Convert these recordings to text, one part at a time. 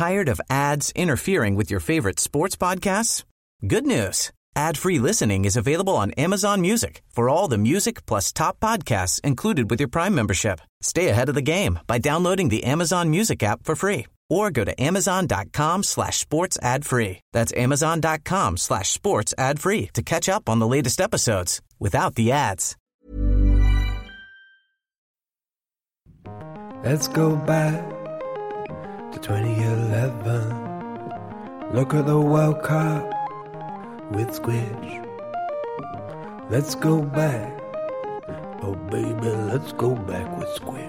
Tired of ads interfering with your favorite sports podcasts? Good news. Ad-free listening is available on Amazon Music for all the music plus top podcasts included with your Prime membership. Stay ahead of the game by downloading the Amazon Music app for free or go to amazon.com/sports ad free. That's amazon.com/sports ad free to catch up on the latest episodes without the ads. Let's go back to 2011. Look at the World Cup with Squidge. Let's go back. Oh baby, let's go back with Squidge.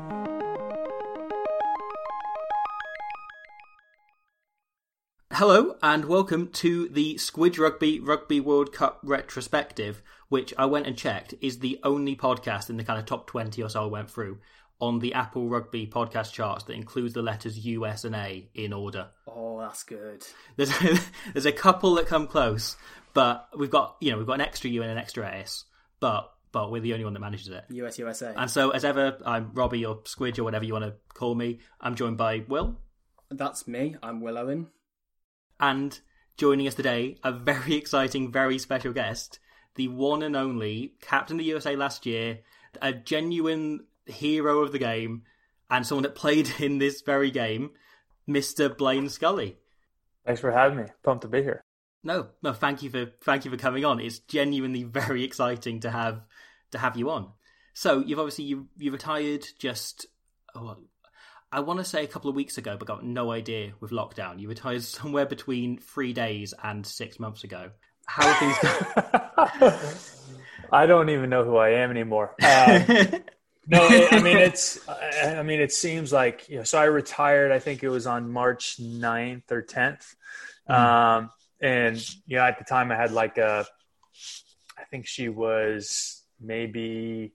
Hello and welcome to the Squidge Rugby World Cup retrospective, which I went and checked is the only podcast in the kind of top 20 or so I went through on the Apple Rugby podcast charts that includes the letters U, S and A in order. Oh, that's good. There's a couple that come close, but we've got an extra U and an extra S, but we're the only one that manages it. US, USA. And so, as ever, I'm Robbie or Squidge or whatever you want to call me. I'm joined by Will. That's me. I'm Will Owen. And joining us today, a very exciting, very special guest, the one and only captain of the USA last year, a genuine hero of the game, and someone that played in this very game, Mr. Blaine Scully. Thanks for having me. Pumped to be here. No, thank you for coming on. It's genuinely very exciting to have you on. So you've obviously you retired just I want to say a couple of weeks ago, but got no idea with lockdown. You retired somewhere between 3 days and 6 months ago. How are things going? I don't even know who I am anymore. No, it seems like, so I retired, I think it was on March 9th or 10th. And, at the time I had I think she was maybe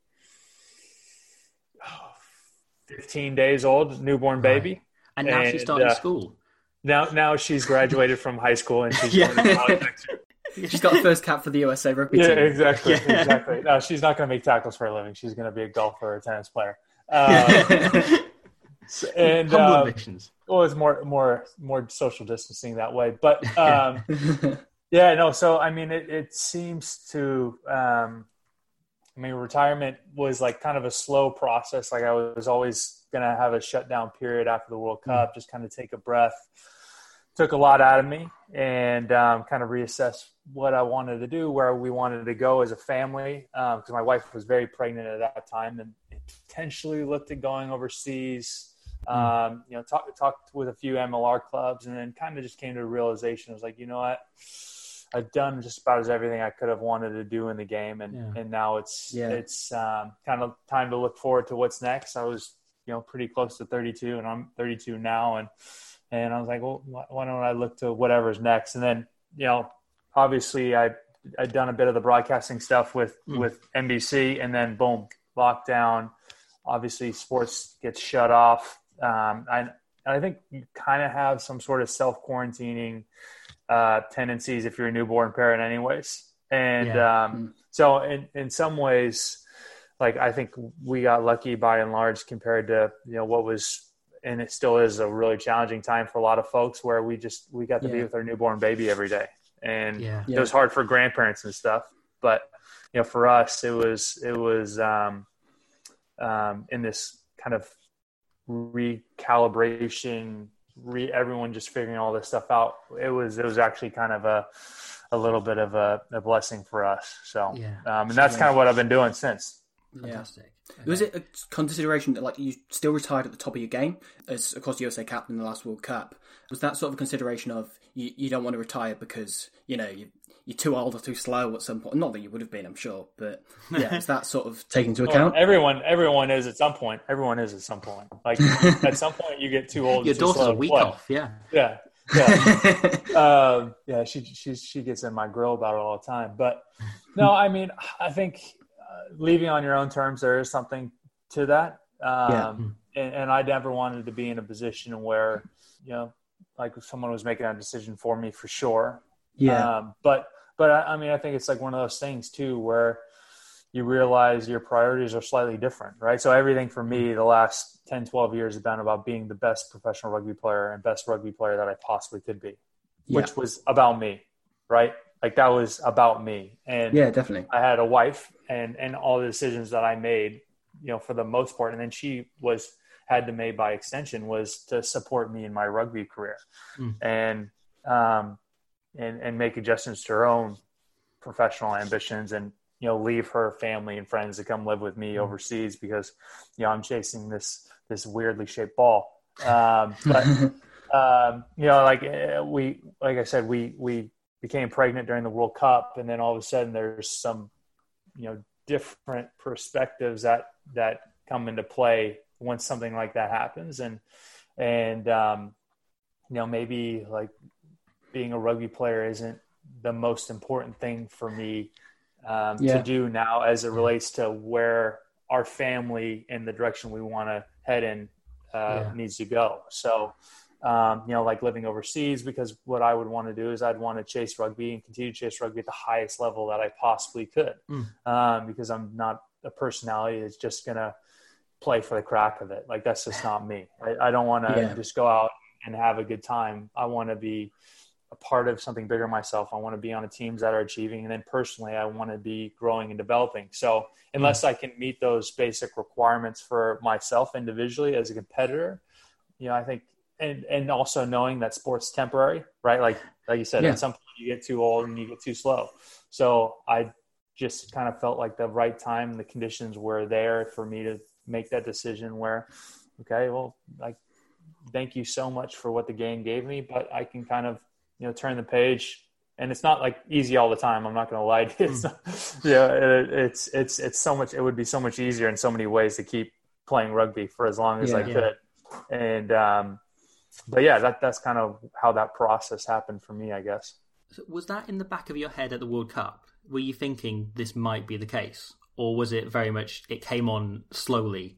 15 days old, newborn baby. And now she's starting school. Now she's graduated from high school and she's going to college next year. She's got the first cap for the USA rugby team. Exactly. No, she's not going to make tackles for a living. She's going to be a golfer or a tennis player. And humble ambitions. Well, it's more social distancing that way. But So it seems to. Retirement was kind of a slow process. I was always going to have a shutdown period after the World Cup, just kind of take a breath. Took a lot out of me and kind of reassess what I wanted to do, where we wanted to go as a family, because my wife was very pregnant at that time and potentially looked at going overseas. Talked with a few MLR clubs and then kind of just came to a realization. I was like, you know what? I've done just about as everything I could have wanted to do in the game. And now it's kind of time to look forward to what's next. I was, pretty close to 32 and I'm 32 now. And I was like, well, why don't I look to whatever's next? And then, obviously I'd done a bit of the broadcasting stuff with NBC and then boom, lockdown. Obviously sports gets shut off. I think you kind of have some sort of self-quarantining tendencies if you're a newborn parent anyways. And so in some ways, I think we got lucky by and large compared to, what was, and it still is a really challenging time for a lot of folks where we got to be with our newborn baby every day. And it was hard for grandparents and stuff, but for us, it was in this kind of recalibration, everyone just figuring all this stuff out. It was actually kind of a little bit of a blessing for us. So, and that's kind of what I've been doing since. Fantastic. Was it a consideration that you still retired at the top of your game as, of course, USA captain in the last World Cup? Was that sort of a consideration of you don't want to retire because, you're too old or too slow at some point? Not that you would have been, I'm sure, but is that sort of taken into account? Everyone is at some point. Everyone is at some point. At some point you get too old. Your daughter's a week off, Yeah. She gets in my grill about it all the time. But no, I think leaving on your own terms, there is something to that. And I never wanted to be in a position where, someone was making that decision for me for sure. But I think it's one of those things too, where, you realize your priorities are slightly different, right? So everything for me the last 10, 12 years has been about being the best professional rugby player and best rugby player that I possibly could be, which was about me, right? Like that was about me. And yeah, definitely. I had a wife and all the decisions that I made, for the most part. And then she had to make by extension was to support me in my rugby career and make adjustments to her own professional ambitions and, leave her family and friends to come live with me overseas because, I'm chasing this weirdly shaped ball. Like I said, we became pregnant during the World Cup, and then all of a sudden there's some, different perspectives that come into play once something like that happens. And maybe like being a rugby player isn't the most important thing for me to do now as it relates to where our family and the direction we want to head in needs to go. So, like living overseas, because what I would want to do is I'd want to chase rugby and continue to chase rugby at the highest level that I possibly could. Because I'm not a personality that's just going to play for the crack of it. Like that's just not me. I don't want to just go out and have a good time. I want to be a part of something bigger myself. I want to be on teams that are achieving. And then personally, I want to be growing and developing. So unless I can meet those basic requirements for myself individually as a competitor, I think, and also knowing that sport's temporary, right? Like you said, at some point you get too old and you get too slow. So I just kind of felt like the right time, the conditions were there for me to make that decision where, okay, well, like, thank you so much for what the game gave me, but I can kind of, turn the page. And it's not like easy all the time. I'm not going to lie to you. It's so much, it would be so much easier in so many ways to keep playing rugby for as long as I could. And, but yeah, that's kind of how that process happened for me, I guess. So was that in the back of your head at the World Cup? Were you thinking this might be the case? Or was it very much, it came on slowly?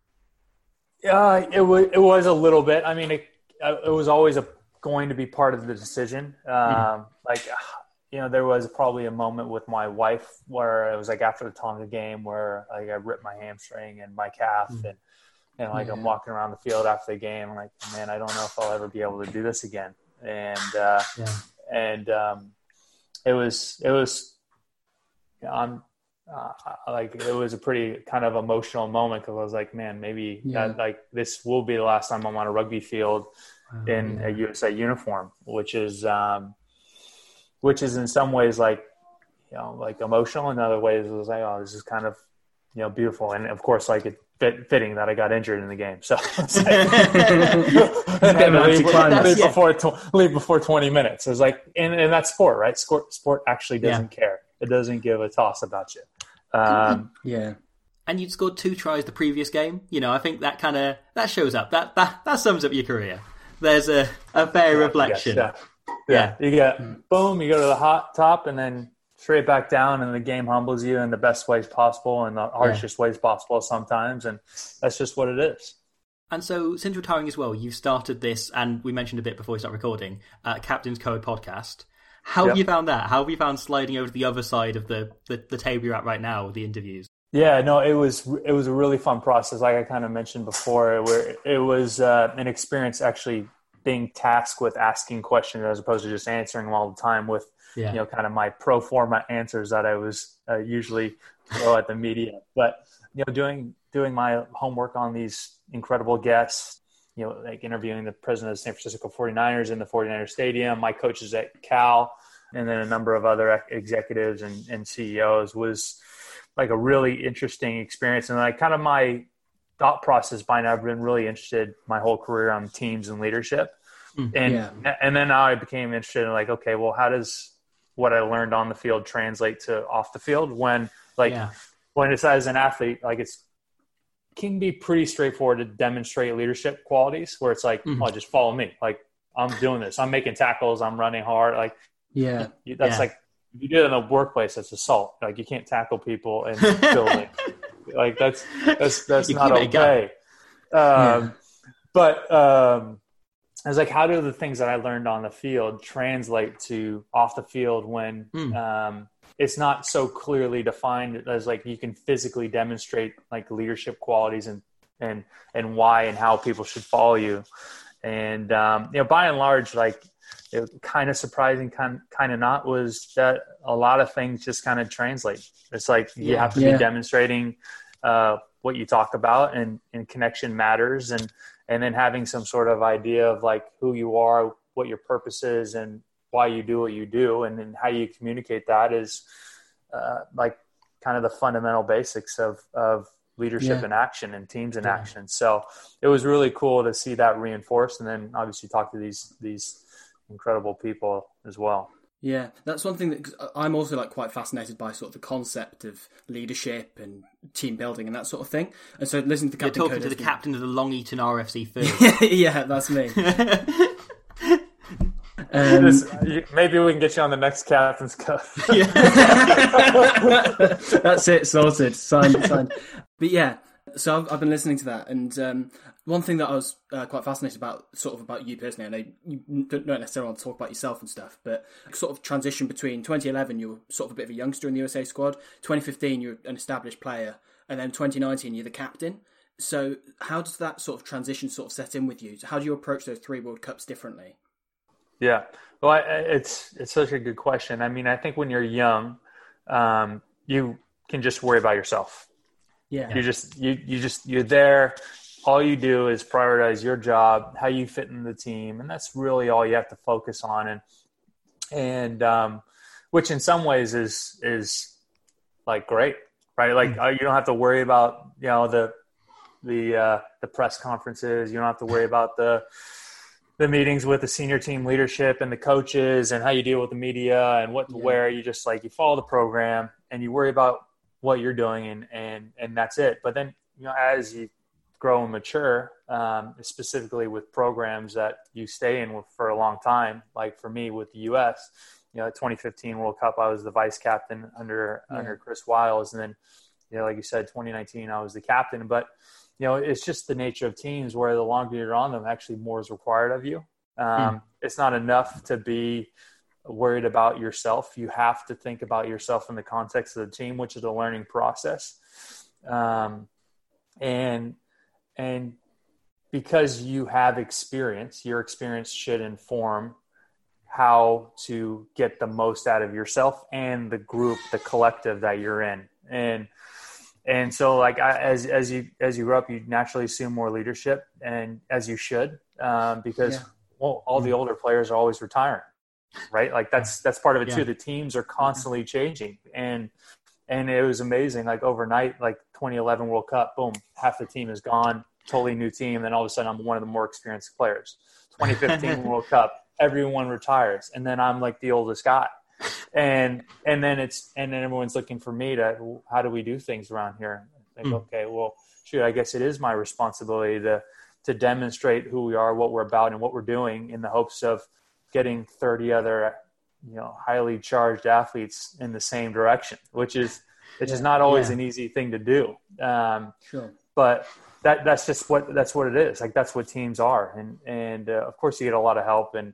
It was a little bit. I mean, it was always going to be part of the decision. There was probably a moment with my wife where it was like after the Tonga game where I ripped my hamstring and my calf and I'm walking around the field after the game. I'm like, man, I don't know if I'll ever be able to do this again. And it was a pretty kind of emotional moment because I was like, man, maybe that like this will be the last time I'm on a rugby field in a USA uniform, which is in some ways like emotional. In other ways, it was like, oh, this is kind of, beautiful. And of course, like it fitting that I got injured in the game. So it's like, leave before 20 minutes. It was like, and that's sport, right? Sport actually doesn't care. It doesn't give a toss about you. And you'd scored 2 tries the previous game. I think that shows up. That sums up your career. There's a fair reflection. Yeah. You get boom, you go to the hot top and then straight back down, and the game humbles you in the best ways possible and the harshest ways possible sometimes, and that's just what it is. And so, since retiring as well, you've started this, and we mentioned a bit before we start recording, Captain's Code podcast. How have you found that? How have you found sliding over to the other side of the table you're at right now with the interviews? Yeah, no, it was a really fun process. Like I kind of mentioned before, where it was an experience actually being tasked with asking questions as opposed to just answering them all the time with, kind of my pro forma answers that I was usually throw at the media. But, doing my homework on these incredible guests, like interviewing the president of the San Francisco 49ers in the 49ers stadium, my coaches at Cal, and then a number of other executives and CEOs was like a really interesting experience. And like kind of my thought process by now, I've been really interested my whole career on teams and leadership. And then now I became interested in like, okay, well, how does what I learned on the field translate to off the field when it's as an athlete, like can be pretty straightforward to demonstrate leadership qualities where it's like, oh, just follow me. Like I'm doing this, I'm making tackles, I'm running hard. Like, that's like, if you do it in the workplace, that's assault. Like you can't tackle people in building. Like that's not okay. But I was like, how do the things that I learned on the field translate to off the field when it's not so clearly defined as like you can physically demonstrate like leadership qualities and why and how people should follow you. And, by and large, like, kind of surprising, kind of not, was that a lot of things just kind of translate. It's like you have to be demonstrating what you talk about, and connection matters. And then having some sort of idea of like who you are, what your purpose is, and why you do what you do, and then how you communicate that is like kind of the fundamental basics of leadership in action and teams in action. So it was really cool to see that reinforced, and then obviously talk to these incredible people as well. Yeah, that's one thing that I'm also like quite fascinated by, sort of the concept of leadership and team building and that sort of thing. And so listening to Captain You're talking to the captain of the Long Eaton RFC Food. Yeah, that's me. Maybe we can get you on the next Captain's Cup. That's it, sorted, signed. But yeah, so I've been listening to that, and one thing that I was quite fascinated about, sort of about you personally, I know you don't necessarily want to talk about yourself and stuff, but sort of transition between 2011, you were sort of a bit of a youngster in the USA squad, 2015, you're an established player, and then 2019, you're the captain. So how does that sort of transition sort of set in with you? How do you approach those 3 World Cups differently? Yeah, well, it's such a good question. I mean, I think when you're young, you can just worry about yourself. Yeah, you're there. All you do is prioritize your job, how you fit in the team, and that's really all you have to focus on. And which in some ways is like great, right? Like you don't have to worry about the press conferences. You don't have to worry about the meetings with the senior team leadership and the coaches and how you deal with the media and what to wear. You just you follow the program and you worry about what you're doing and that's it. But then, as you grow and mature, specifically with programs that you stay in for a long time, like for me with the U.S., 2015 World Cup, I was the vice captain under Chris Wiles. And then, like you said, 2019, I was the captain. But it's just the nature of teams where the longer you're on them, actually more is required of you. It's not enough to be worried about yourself. You have to think about yourself in the context of the team, which is a learning process. And because you have experience, your experience should inform how to get the most out of yourself and the group, the collective that you're in. And so like as you grow up, you naturally assume more leadership, and as you should, because all the older players are always retiring, right? Like that's part of it too. The teams are constantly changing, and it was amazing. Like overnight, like 2011 World Cup, boom, half the team is gone, totally new team. Then all of a sudden I'm one of the more experienced players. 2015 World Cup, everyone retires. And then I'm like the oldest guy. And then everyone's looking for me to, how do we do things around here? I think, okay, well, shoot, I guess it is my responsibility to demonstrate who we are, what we're about, and what we're doing, in the hopes of getting 30 other, highly charged athletes in the same direction, which is not always an easy thing to do. Sure. But that's what it is. Like that's what teams are. And of course you get a lot of help and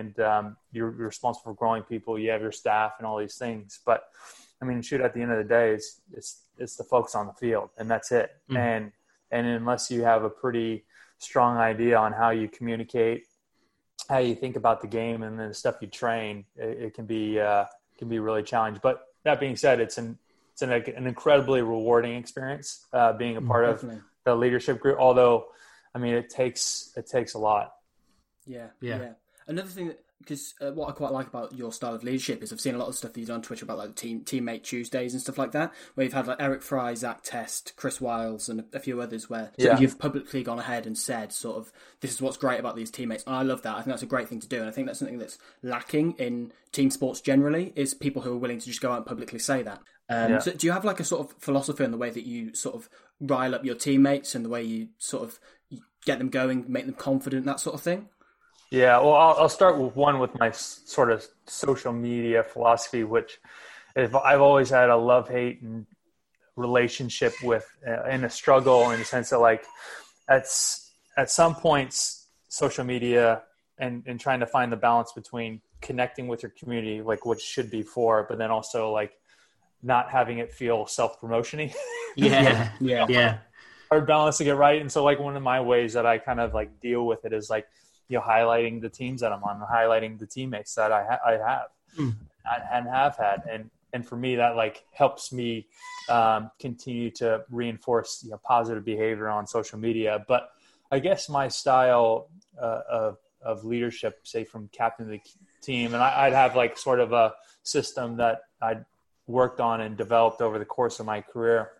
you're responsible for growing people. You have your staff and all these things, but I mean, shoot, at the end of the day, it's the folks on the field, and that's it. And unless you have a pretty strong idea on how you communicate, how you think about the game, and then the stuff you train, it can be really challenging. But that being said, it's an incredibly rewarding experience, being a part of the leadership group. Although, I mean, it takes a lot. Yeah. Another thing because what I quite like about your style of leadership is I've seen a lot of stuff that you've done on Twitter about like teammate Tuesdays and stuff like that, where you've had like Eric Fry, Zach Test, Chris Wiles, and a few others where you've publicly gone ahead and said sort of, this is what's great about these teammates. And I love that. I think that's a great thing to do. And I think that's something that's lacking in team sports generally, is people who are willing to just go out and publicly say that. So do you have like a sort of philosophy in the way that you sort of rile up your teammates and the way you sort of get them going, make them confident, that sort of thing? Yeah, well, I'll start with my sort of social media philosophy, which I've always had a love-hate and relationship with, in a struggle, in the sense that like at some points social media and trying to find the balance between connecting with your community, like what should be for, but then also like not having it feel self-promotion-y. Yeah. Hard balance to get right. And so like one of my ways that I kind of like deal with it is like, highlighting the teams that I'm on, highlighting the teammates that I have and have had. And for me, that like helps me continue to reinforce, positive behavior on social media. But I guess my style of leadership, say from captain of the team, and I'd have like sort of a system that I'd worked on and developed over the course of my career,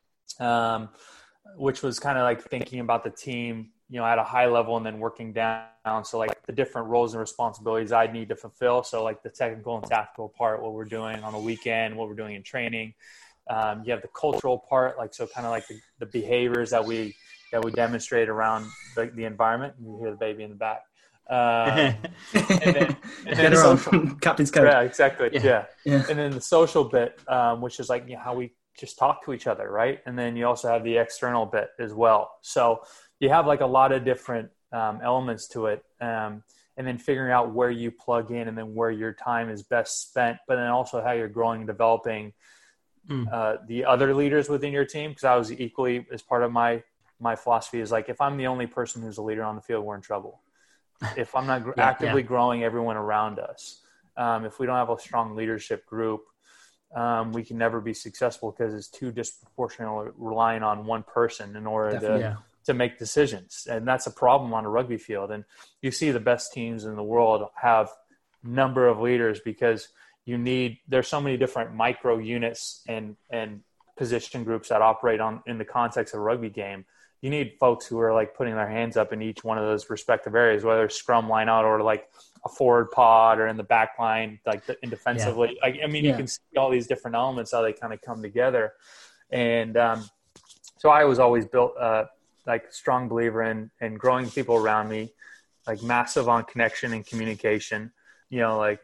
which was kind of like thinking about the team, at a high level and then working down. So like the different roles and responsibilities I need to fulfill. So like the technical and tactical part, what we're doing on the weekend, what we're doing in training. You have the cultural part, like, so kind of like the behaviors that we demonstrate around the environment. You hear the baby in the back. And then social, Captain's code. Yeah, exactly. Yeah. And then the social bit, which is like, how we just talk to each other. Right. And then you also have the external bit as well. So you have like a lot of different elements to it. And then figuring out where you plug in and then where your time is best spent, but then also how you're growing and developing the other leaders within your team. Cause I was equally, as part of my philosophy is like, if I'm the only person who's a leader on the field, we're in trouble. If I'm not actively growing everyone around us, if we don't have a strong leadership group, we can never be successful because it's too disproportionately relying on one person in order to make decisions. And that's a problem on a rugby field. And you see the best teams in the world have number of leaders because there's so many different micro units and position groups that operate in the context of a rugby game. You need folks who are like putting their hands up in each one of those respective areas, whether it's scrum line out or like a forward pod or in the back line, like in defensively. You can see all these different elements, how they kind of come together. And so I was always built like a strong believer in growing people around me, like massive on connection and communication, the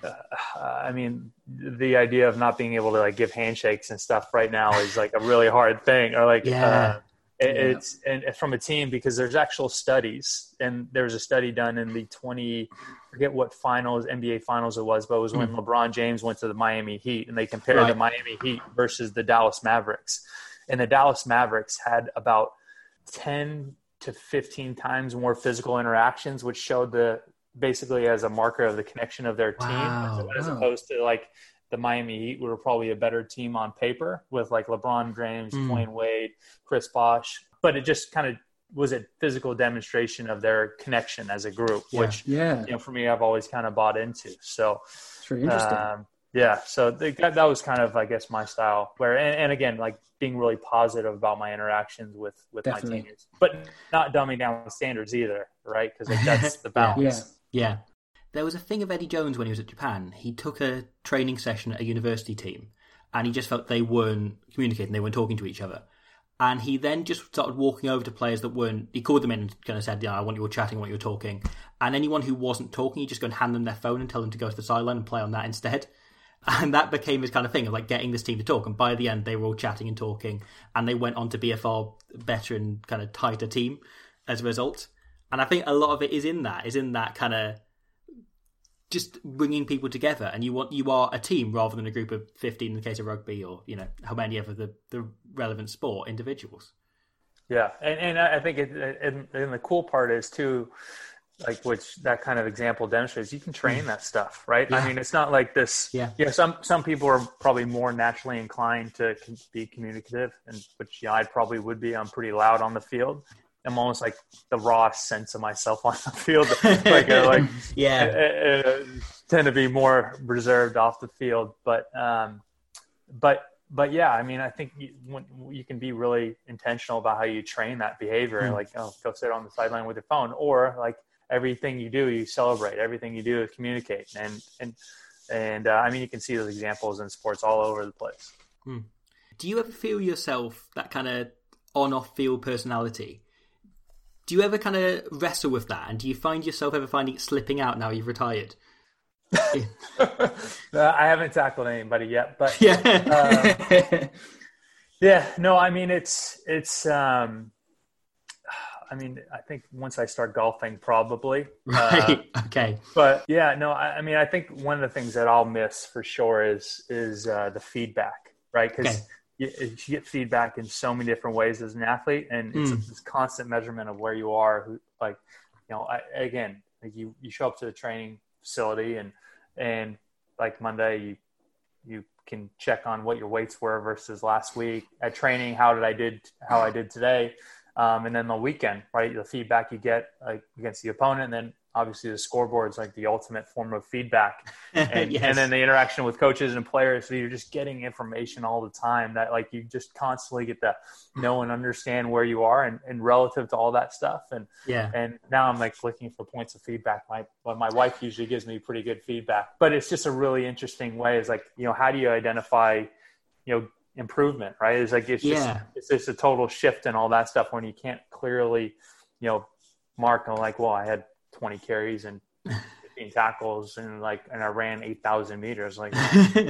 idea of not being able to like give handshakes and stuff right now is like a really hard thing, or like, it's from a team, because there's actual studies, and there was a study done in the forget what NBA finals it was, but it was when LeBron James went to the Miami Heat, and they compared the Miami Heat versus the Dallas Mavericks. And the Dallas Mavericks had about 10 to 15 times more physical interactions, which showed basically as a marker of the connection of their team, as opposed to like the Miami Heat were probably a better team on paper with like LeBron James, Dwayne Wade, Chris Bosh, but it just kind of was a physical demonstration of their connection as a group, which, for me, I've always kind of bought into. So it's really interesting. So that was kind of, I guess, my style where, and again, like being really positive about my interactions with my teammates, but not dumbing down the standards either. Right. Cause like, that's the balance. Yeah. There was a thing of Eddie Jones when he was at Japan. He took a training session at a university team and he just felt they weren't communicating, they weren't talking to each other. And he then just started walking over to players that weren't, he called them in and kind of said, I want you all chatting, I want you all talking. And anyone who wasn't talking, he'd just go and hand them their phone and tell them to go to the sideline and play on that instead. And that became his kind of thing of like getting this team to talk. And by the end, they were all chatting and talking, and they went on to be a far better and kind of tighter team as a result. And I think a lot of it is in that kind of just bringing people together, and you are a team rather than a group of 15 in the case of rugby, or how many ever the relevant sport individuals. Yeah, and I think and the cool part is too, like which that kind of example demonstrates, you can train that stuff, right? I mean, it's not like this. Some people are probably more naturally inclined to be communicative, and which I probably would be. I'm pretty loud on the field. I'm almost like the raw sense of myself on the field. Tend to be more reserved off the field. But yeah, I mean, I think you can be really intentional about how you train that behavior. Like, go sit on the sideline with your phone, or like everything you do, you celebrate. Everything you do, communicate. And I mean, you can see those examples in sports all over the place. Do you ever feel yourself that kind of on-off field personality? Do you ever kind of wrestle with that? And do you find yourself ever finding it slipping out now you've retired? I haven't tackled anybody yet, but I mean, it's I mean, I think once I start golfing, probably. Right. Okay. But yeah, no, I mean, I think one of the things that I'll miss for sure is the feedback, right? Because you get feedback in so many different ways as an athlete, and it's this constant measurement of where you are. Like, you know, again, like you show up to the training facility, and like Monday, you can check on what your weights were versus last week at training. How I did today. And then the weekend, right? The feedback you get like against the opponent, and then obviously the scoreboard is like the ultimate form of feedback. And, Yes. and then the interaction with coaches and players. So you're just getting information all the time that like you just constantly get to know and understand where you are and relative to all that stuff. And now I'm like looking for points of feedback. My wife usually gives me pretty good feedback, but it's just a really interesting way. It's like, you know, how do you identify, you know, improvement, right? It's like, it's just a total shift and all that stuff when you can't clearly, you know, mark on like, well, I had 20 carries and 15 tackles and I ran 8,000 meters. Like,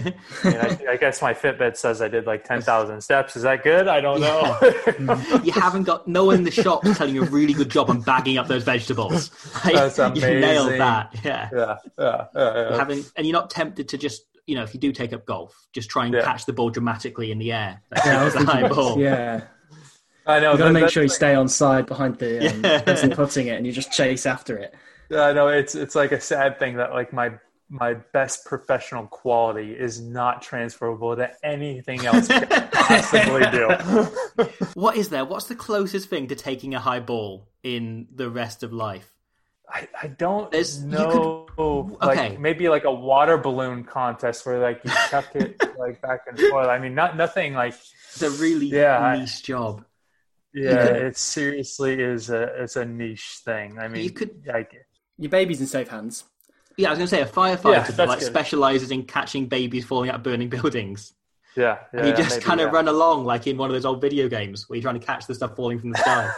I guess my Fitbit says I did like 10,000 steps. Is that good? I don't know. You haven't got no one in the shop telling you a really good job on bagging up those vegetables. That's amazing. You nailed that. Yeah. Yeah. And you're not tempted to just, you know, if you do take up golf, just try and catch the ball dramatically in the air. That's the high ball. Yeah. I know. You've got to make sure you stay on side behind the person putting it, and you just chase after it. Yeah, I know. It's like a sad thing that like my best professional quality is not transferable to anything else I can possibly do. What is there? What's the closest thing to taking a high ball in the rest of life? I don't know. Like maybe like a water balloon contest where like you chuck it like back and forth. I mean, nothing like. It's a really niche job. Yeah, it seriously is a niche thing. I mean, you could your baby's in safe hands. Yeah, I was going to say a firefighter that specializes in catching babies falling out of burning buildings. Yeah, and you just kind of run along like in one of those old video games where you're trying to catch the stuff falling from the sky.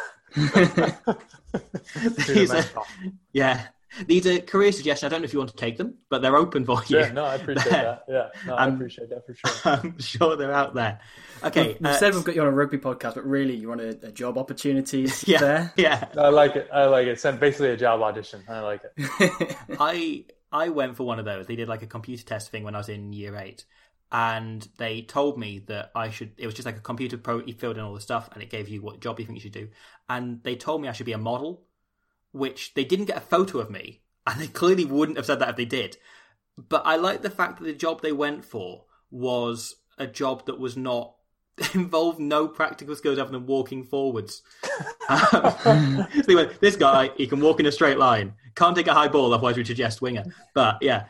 These are career suggestions. I don't know if you want to take them, but they're open for you. Yeah, no, I appreciate that. Yeah, no, I appreciate that for sure. I'm sure they're out there. Okay, you said we've got you on a rugby podcast, but really you want a job opportunities there? Yeah, I like it. It's basically a job audition. I like it. I went for one of those. They did like a computer test thing when I was in year 8. And they told me that it was just like a computer program, you filled in all the stuff and it gave you what job you think you should do. And they told me I should be a model, which they didn't get a photo of me. And they clearly wouldn't have said that if they did. But I like the fact that the job they went for was a job that was not, involved no practical skills other than walking forwards. So they went, this guy, he can walk in a straight line. Can't take a high ball, otherwise we'd suggest winger. But yeah.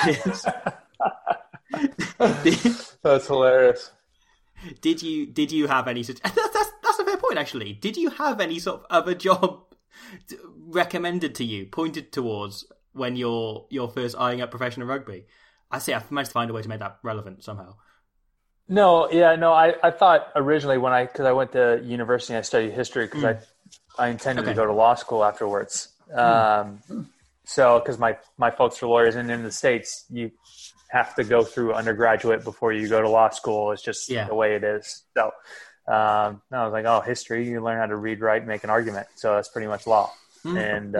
That's hilarious. Did you have any such? That's a fair point, actually. Did you have any sort of other job recommended to you, pointed towards when you're first eyeing up professional rugby? I say I've managed to find a way to make that relevant somehow. No. I thought originally because I went to university and I studied history because I intended to go to law school afterwards. So because my folks are lawyers, and in the States you have to go through undergraduate before you go to law school. It's just the way it is. So I was like, oh, history, you learn how to read, write, make an argument. So that's pretty much law. And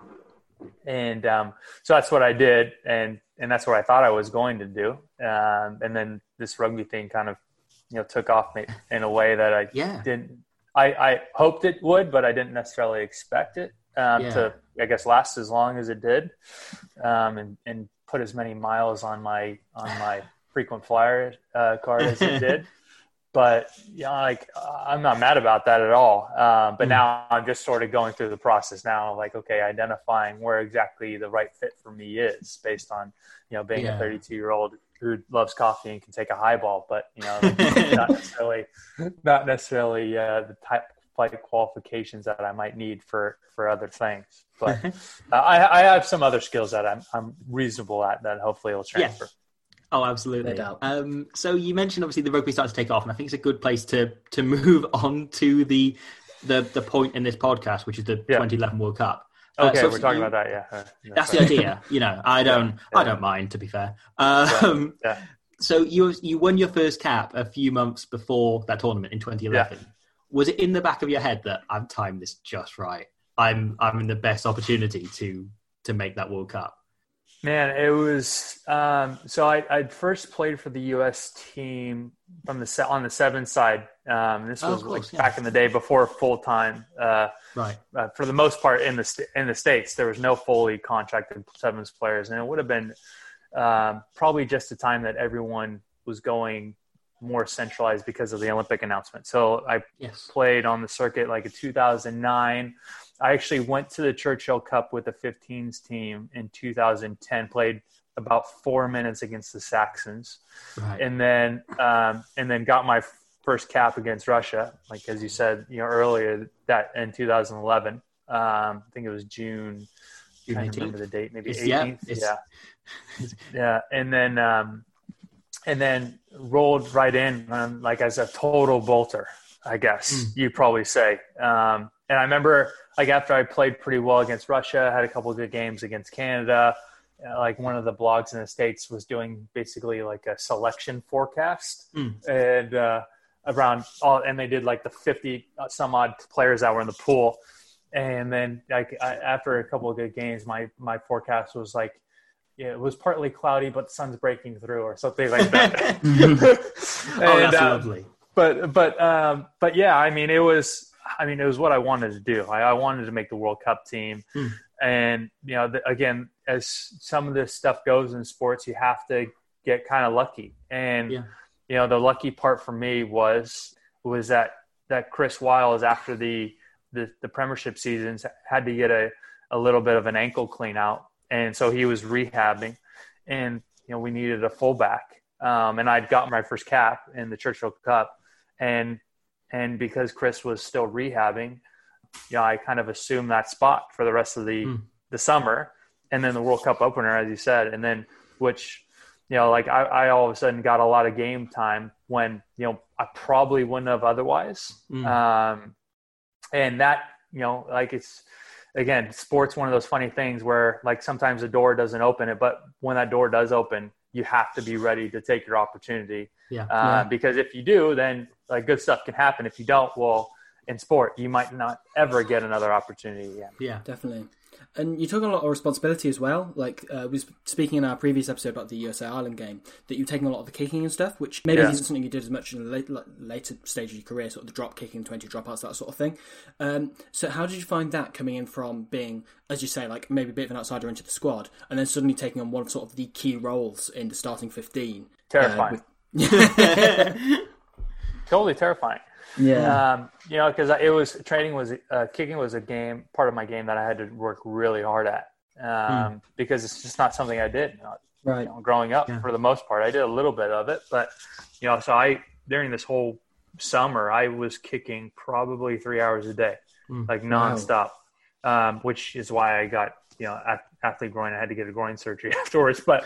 so that's what I did. And that's what I thought I was going to do. And then this rugby thing kind of, took off me in a way that I didn't, I hoped it would, but I didn't necessarily expect it to, I guess, last as long as it did. And put as many miles on my frequent flyer card as it did. But I'm not mad about that at all. But now I'm just sort of going through the process now, like, okay, identifying where exactly the right fit for me is based on, being a 32-year-old who loves coffee and can take a highball, but not necessarily the type of flight qualifications that I might need for other things. But I have some other skills that I'm reasonable at that hopefully will transfer. Yeah. Oh, absolutely. No doubt. So you mentioned obviously the rugby started to take off, and I think it's a good place to move on to the point in this podcast, which is the 2011 World Cup. Okay, so we're talking about that. Yeah, that's the idea. I don't mind, to be fair. So you won your first cap a few months before that tournament in 2011. Was it in the back of your head that I've timed this just right? I'm in the best opportunity to make that World Cup. Man, it was so I'd first played for the U.S. team on the 7 side. This was back in the day before full time. Right. For the most part, in the States, there was no fully contracted sevens players, and it would have been probably just the time that everyone was going more centralized because of the Olympic announcement. So I played on the circuit like in 2009. I actually went to the Churchill Cup with the 15s team in 2010, played about 4 minutes against the Saxons, and then got my first cap against Russia, like as you said, earlier, that in 2011. I think it was June. Do you remember the date? Maybe 18th. Yeah. And then rolled right in, like as a total bolter, I guess you'd probably say. And I remember, like, after I played pretty well against Russia, had a couple of good games against Canada, like one of the blogs in the States was doing basically like a selection forecast and and they did like the 50 some odd players that were in the pool. And then like after a couple of good games, my forecast was like, it was partly cloudy, but the sun's breaking through or something like that. That's lovely. But yeah, I mean, it was what I wanted to do. I wanted to make the World Cup team. And, again, as some of this stuff goes in sports, you have to get kind of lucky. And, the lucky part for me was that Chris Wiles, after the Premiership seasons, had to get a little bit of an ankle clean out. And so he was rehabbing, and, we needed a fullback. And I'd got my first cap in the Churchill Cup. And because Chris was still rehabbing, I kind of assumed that spot for the rest of the summer, and then the World Cup opener, as you said, and then which, like I all of a sudden got a lot of game time when, I probably wouldn't have otherwise. And that, like it's, again, sports, one of those funny things where like sometimes the door doesn't open it, but when that door does open, you have to be ready to take your opportunity. Because if you do, then like good stuff can happen. If you don't, well, in sport, you might not ever get another opportunity again. Yeah, definitely. And you took on a lot of responsibility as well. Like we were speaking in our previous episode about the USA Ireland game, that you've taken a lot of the kicking and stuff, which maybe isn't something you did as much in the later stage of your career, sort of the drop kicking, 20 dropouts, that sort of thing. So how did you find that coming in from being, as you say, like maybe a bit of an outsider into the squad, and then suddenly taking on one of sort of the key roles in the starting 15? Terrifying. Totally terrifying. Yeah. Because kicking was a game, part of my game that I had to work really hard at, because it's just not something I did. Growing up, for the most part, I did a little bit of it, but so during this whole summer, I was kicking probably 3 hours a day, like nonstop, which is why I got athlete groin. I had to get a groin surgery afterwards, but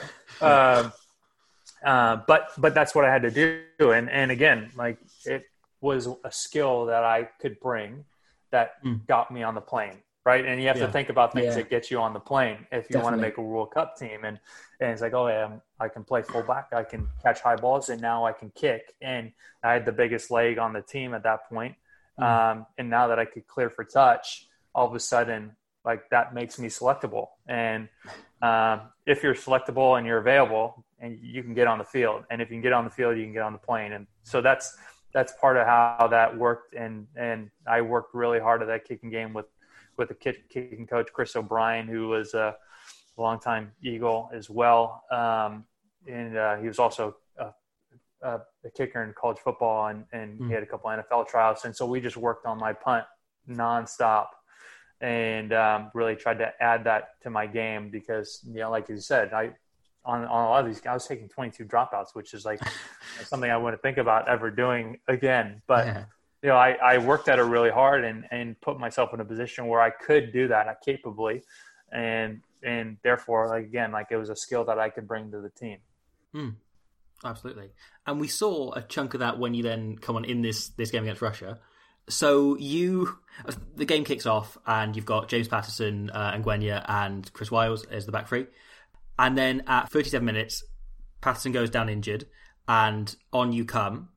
that's what I had to do, and again, like it was a skill that I could bring that got me on the plane, right? And you have to think about things that get you on the plane if you want to make a World Cup team. And it's like, I can play fullback, I can catch high balls, and now I can kick. And I had the biggest leg on the team at that point. And now that I could clear for touch, all of a sudden, like that makes me selectable. And if you're selectable and you're available, and you can get on the field, and if you can get on the field, you can get on the plane. And so that's part of how that worked. And I worked really hard at that kicking game with the kicking coach, Chris O'Brien, who was a longtime Eagle as well. And he was also a kicker in college football, and he had a couple NFL tryouts. And so we just worked on my punt nonstop, and really tried to add that to my game because, like you said, on a lot of these, I was taking 22 dropouts, which is like something I wouldn't think about ever doing again. But, I worked at it really hard and put myself in a position where I could do that capably. And therefore, like, again, like it was a skill that I could bring to the team. Absolutely. And we saw a chunk of that when you then come on in this game against Russia. So the game kicks off and you've got James Patterson, Ngwenya and Chris Wiles as the back three. And then at 37 minutes, Patterson goes down injured, and on you come.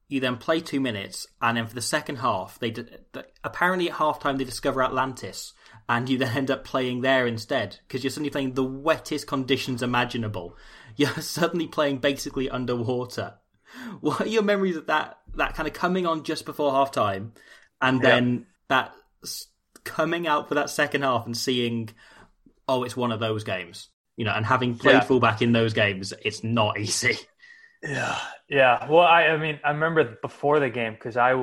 you then play 2 minutes, and then for the second half, apparently at halftime they discover Atlantis, and you then end up playing there instead, because you're suddenly playing the wettest conditions imaginable. You're suddenly playing basically underwater. What are your memories of that kind of coming on just before halftime, and then that coming out for that second half and seeing, oh, it's one of those games, and having played fullback in those games, it's not easy. Yeah. Well, I mean, I remember before the game, because I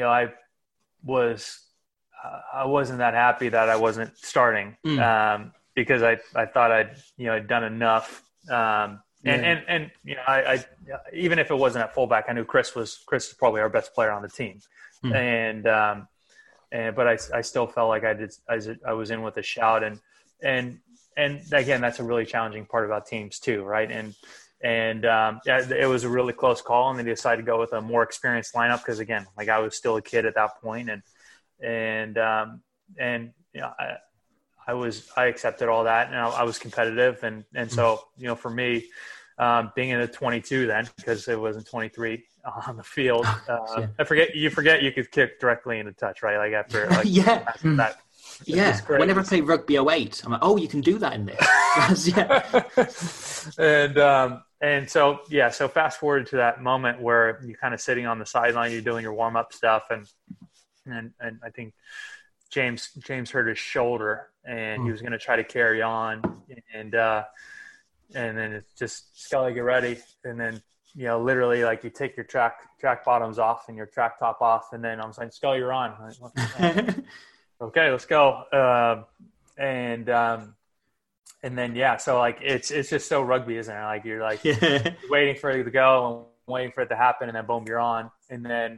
wasn't that happy that I wasn't starting, because I thought I'd done enough. I even if it wasn't at fullback, I knew Chris was probably our best player on the team, but I still felt like I was in with a shout, and again, that's a really challenging part about teams too, right? And it was a really close call, and they decided to go with a more experienced lineup because, again, like I was still a kid at that point, and I accepted all that, and I was competitive, and so for me, being in the 22 then, because it wasn't 23 on the field, I forget you could kick directly into touch, right? Like after that. Yeah, whenever I play Rugby 08, I'm like, oh, you can do that in this. And so fast forward to that moment where you're kind of sitting on the sideline, you're doing your warm up stuff, and I think James hurt his shoulder, and he was going to try to carry on, and then it's just Scully, get ready, and then literally like you take your track bottoms off and your track top off, and then I'm saying, Scully, you're on. Okay, let's go. And then so like it's just so rugby, isn't it? Like you're like waiting for it to go and waiting for it to happen, and then boom, you're on, and then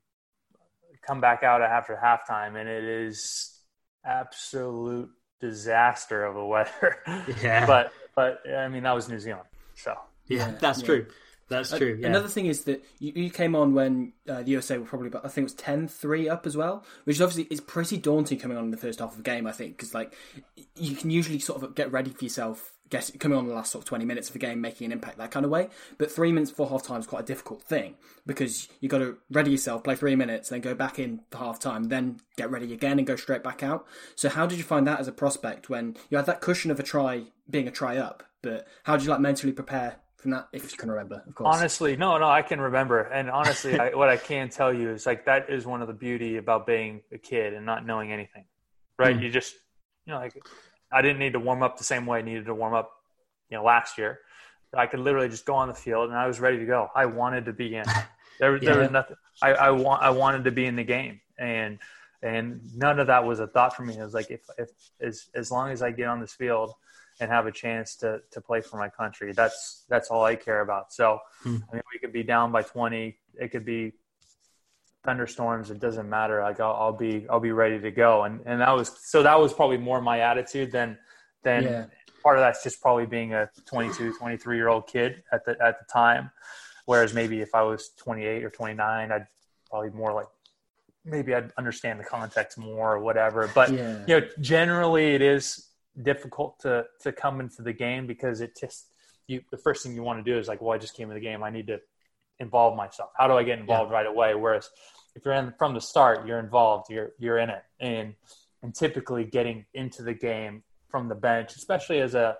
come back out after halftime, and it is absolute disaster of a weather. Yeah. But I mean, that was New Zealand, so that's true. That's true. Yeah. Another thing is that you came on when the USA were probably about, I think it was 10-3 up as well, which obviously is pretty daunting coming on in the first half of the game, I think, because like you can usually sort of get ready for yourself, coming on the last sort of 20 minutes of the game, making an impact that kind of way. But 3 minutes before half time is quite a difficult thing, because you got to ready yourself, play 3 minutes, then go back in for half time, then get ready again and go straight back out. So how did you find that as a prospect when you had that cushion of a try being a try up, but how did you mentally prepare from that, if you can remember, of course? Honestly, no, I can remember. And honestly, what I can tell you is like that is one of the beauty about being a kid and not knowing anything, right? You just, like I didn't need to warm up the same way I needed to warm up, last year. I could literally just go on the field and I was ready to go. I wanted to be in. There was nothing. I wanted to be in the game, and none of that was a thought for me. It was like if as long as I get on this field and have a chance to play for my country, that's all I care about. So, I mean, we could be down by 20. It could be thunderstorms. It doesn't matter. Like I'll be ready to go. And that was probably more my attitude than part of that's just probably being a 22, 23-year-old kid at the time. Whereas maybe if I was 28 or 29, I'd probably more like, maybe I'd understand the context more or whatever. But, generally it is difficult to come into the game, because it just the first thing you want to do is like, well, I just came in the game, I need to involve myself. How do I get involved right away? Whereas if you're from the start, you're involved, you're in it, and typically getting into the game from the bench, especially as a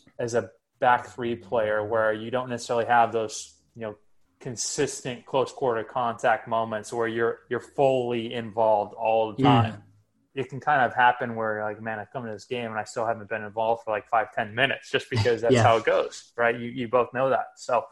back three player, where you don't necessarily have those consistent close quarter contact moments where you're fully involved all the time. It can kind of happen where you're like, man, I come to this game and I still haven't been involved for like 5-10 minutes, just because that's how it goes, right? You both know that. So,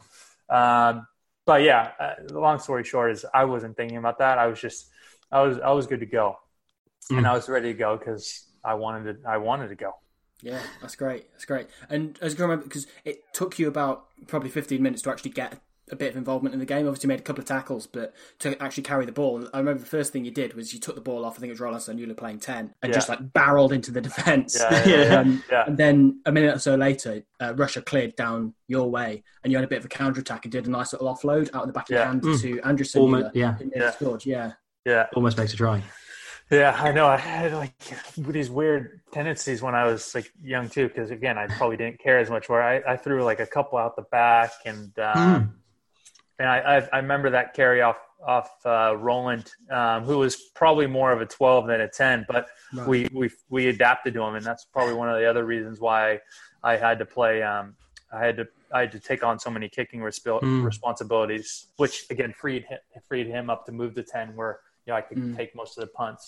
but the long story short is I wasn't thinking about that. I was good to go, and I was ready to go because I wanted to go. Yeah, that's great. And as I can remember, because it took you about probably 15 minutes to actually get a bit of involvement in the game. Obviously, you made a couple of tackles, but to actually carry the ball, I remember the first thing you did was you took the ball off. I think it was Roland Sanula playing 10, and just like barreled into the defence. And then a minute or so later, Russia cleared down your way, and you had a bit of a counter attack and did a nice little offload out of the back of the hand to Andrew Sanula. Scored. Almost makes a try. Yeah, I know. I had like these weird tendencies when I was like young too, because again, I probably didn't care as much. Where I threw like a couple out the back, and I remember that carry off Roland, who was probably more of a 12 than a 10, but right. we adapted to him, and that's probably one of the other reasons why I had to play. I had to take on so many kicking responsibilities, which again freed him up to move to 10, where I could take most of the punts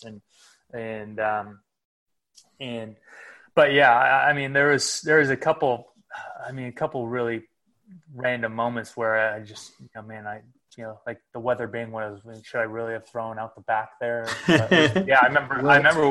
but yeah, I mean there was a couple really random moments where I just like the weather being was, should I really have thrown out the back there? Yeah, I remember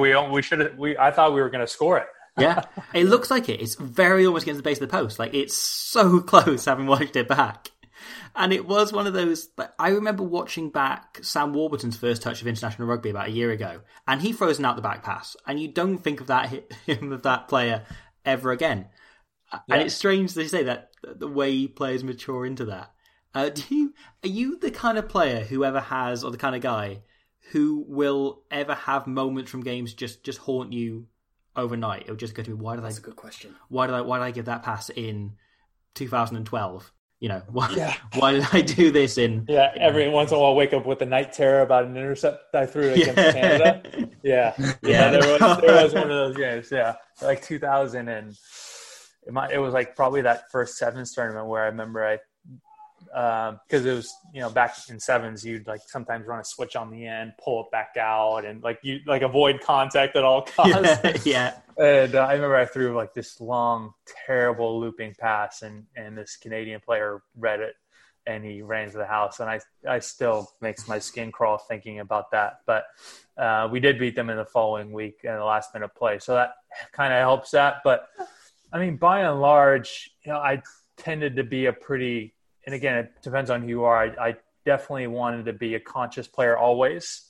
I thought we were going to score it. Yeah, it looks like it. It's very almost against the base of the post. Like, it's so close, having watched it back. And it was one of those. I remember watching back Sam Warburton's first touch of international rugby about a year ago, and he throws an out the back pass, and you don't think of that player ever again. Yeah. And it's strange to say that the way players mature into that. Are you the kind of player who ever has, or the kind of guy who will ever have moments from games just haunt you overnight? It'll just go to me, That's a good question. Why did I give that pass in 2012? Why did I do this in? Yeah, every once in a while I wake up with a night terror about an intercept I threw against Canada. Yeah. There was one of those games. Yeah, like 2000, and it was like probably that first sevens tournament where I remember because it was back in sevens, you'd like sometimes run a switch on the end, pull it back out, and you avoid contact at all costs. Yeah. And I remember I threw like this long, terrible looping pass, and this Canadian player read it, and he ran to the house. And I still makes my skin crawl thinking about that. But we did beat them in the following week in the last minute play, so that kind of helps that. But I mean, by and large, I tended to be a pretty. And again, it depends on who you are. I definitely wanted to be a conscious player always.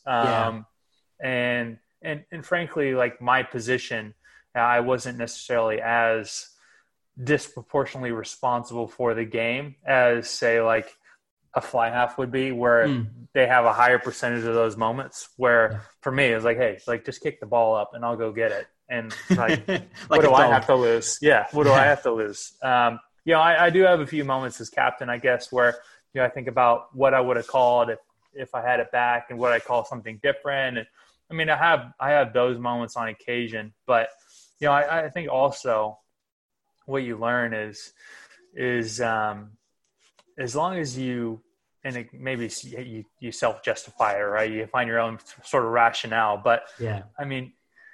And frankly, like my position, I wasn't necessarily as disproportionately responsible for the game as, say, like a fly half would be, where they have a higher percentage of those moments where for me, it was like, hey, like just kick the ball up and I'll go get it. And like, what do I have to lose? Yeah. What do I have to lose? I do have a few moments as captain, I guess, where, I think about what I would have called if I had it back, and what I call something different. And I mean, I have those moments on occasion, but, I think also what you learn is as long as you, and it, maybe you self-justify it, right? You find your own sort of rationale, but I mean,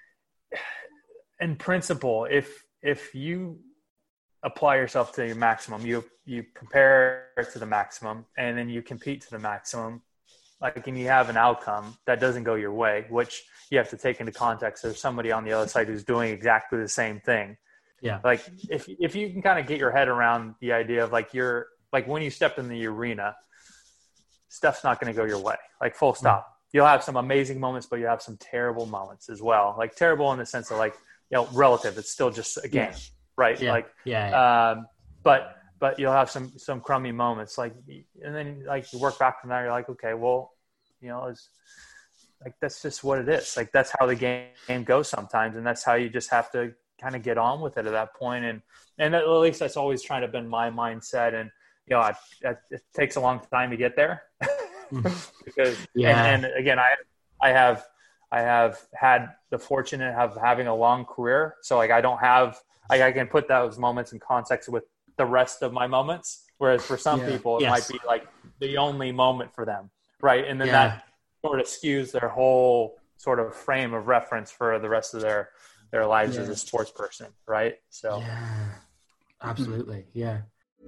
in principle, if you apply yourself to your maximum, you prepare to the maximum, and then you compete to the maximum, and you have an outcome that doesn't go your way, which you have to take into context. There's somebody on the other side who's doing exactly the same thing. Yeah. Like if you can kind of get your head around the idea of you're when you step in the arena, stuff's not going to go your way, full stop. You'll have some amazing moments, but you have some terrible moments as well. Terrible in the sense of relative. It's still just a game. Right. Yeah. But you'll have some crummy moments, and then you work back from there. You're like, okay, well, it's that's just what it is. That's how the game goes sometimes. And that's how you just have to kind of get on with it at that point. And at least that's always trying to been my mindset. And, it takes a long time to get there because, and again, I have had the fortune of having a long career. So I don't have, I can put those moments in context with the rest of my moments. Whereas for some people, it might be the only moment for them. Right. And then that sort of skews their whole sort of frame of reference for the rest of their lives as a sports person. Right. So. Yeah, absolutely. Yeah.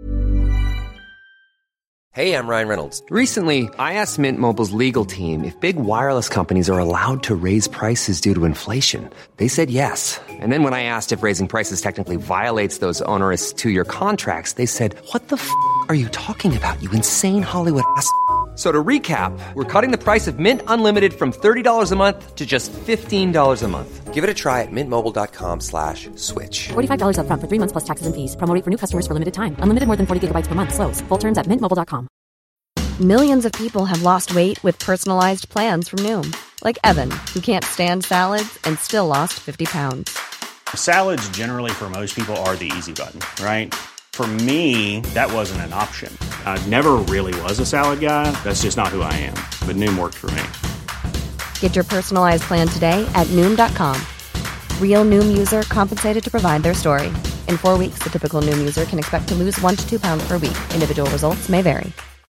Hey, I'm Ryan Reynolds. Recently, I asked Mint Mobile's legal team if big wireless companies are allowed to raise prices due to inflation. They said yes. And then when I asked if raising prices technically violates those onerous 2-year contracts, they said, "What the f*** are you talking about, you insane Hollywood ass f- So to recap, we're cutting the price of Mint Unlimited from $30 a month to just $15 a month. Give it a try at mintmobile.com/switch. $45 up front for 3 months plus taxes and fees. Promo rate for new customers for limited time. Unlimited more than 40 gigabytes per month. Slows full terms at mintmobile.com. Millions of people have lost weight with personalized plans from Noom. Like Evan, who can't stand salads and still lost 50 pounds. Salads generally for most people are the easy button, right? For me, that wasn't an option. I never really was a salad guy. That's just not who I am. But Noom worked for me. Get your personalized plan today at Noom.com. Real Noom user compensated to provide their story. In 4 weeks, the typical Noom user can expect to lose 1 to 2 pounds per week. Individual results may vary.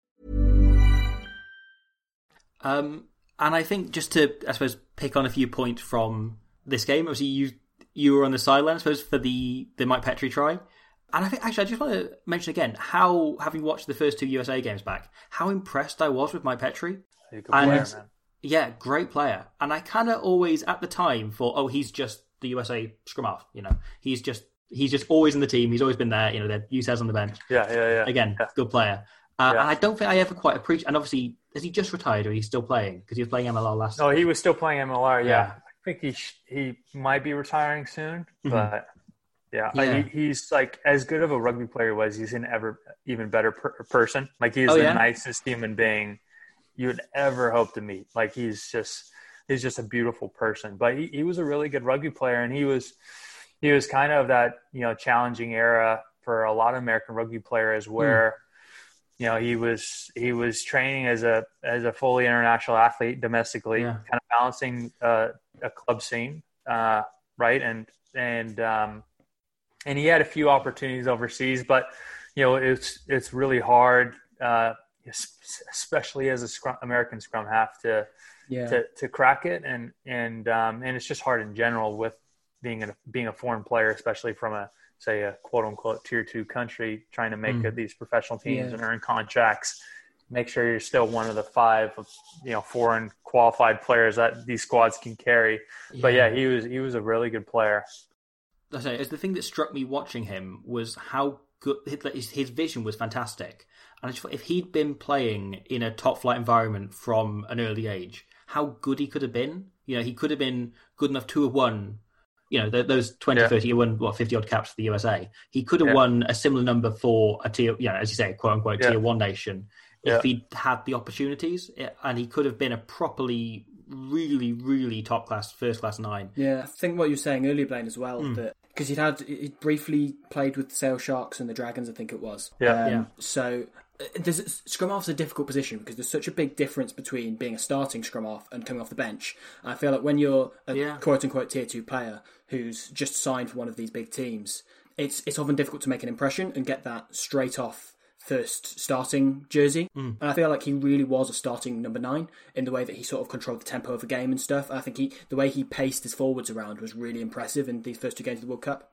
And I think just to, I suppose, pick on a few points from this game. Obviously, you were on the sideline, I suppose, for the Mike Petrie try. And I think, actually, I just want to mention again how, having watched the first two USA games back, how impressed I was with Mike Petrie. He's a good player, man. Yeah, great player. And I kind of always, at the time, thought, oh, he's just the USA scrum half. He's just always in the team. He's always been there. They're USA's on the bench. Yeah. Again, good player. And I don't think I ever quite appreciate. And obviously, has he just retired or is he still playing? Because he was playing MLR last. No, he was still playing MLR. Yeah. I think he might be retiring soon, but. Yeah. He's like as good of a rugby player he was. He's an even better person. Like he's the nicest human being you would ever hope to meet. Like he's just a beautiful person. But he was a really good rugby player, and he was kind of that challenging era for a lot of American rugby players where he was training as a fully international athlete domestically, kind of balancing a club scene, right and he had a few opportunities overseas, but it's really hard, especially as a American scrum half to crack it, and it's just hard in general with being a foreign player, especially from a quote unquote tier 2 country, trying to make these professional teams and earn contracts. Make sure you're still one of the 5 foreign qualified players that these squads can carry. But he was a really good player. It's the thing that struck me watching him was how good his vision was fantastic. And I just thought if he'd been playing in a top flight environment from an early age, how good he could have been. He could have been good enough to have won, those 20, 30, he won 50 odd caps for the USA. He could have won a similar number for a tier, as you say, quote unquote, tier 1 nation if he'd had the opportunities, and he could have been a properly really, really top class, first class 9. Yeah, I think what you were saying earlier, Blaine, as well, that because he'd briefly played with the Sale Sharks and the Dragons, I think it was. So scrum half's a difficult position because there's such a big difference between being a starting scrum half and coming off the bench. And I feel like when you're a quote unquote tier 2 player who's just signed for one of these big teams, it's often difficult to make an impression and get that straight off first starting jersey. And I feel like he really was a starting number 9 in the way that he sort of controlled the tempo of the game and stuff. And I think the way he paced his forwards around was really impressive in these first 2 games of the World Cup.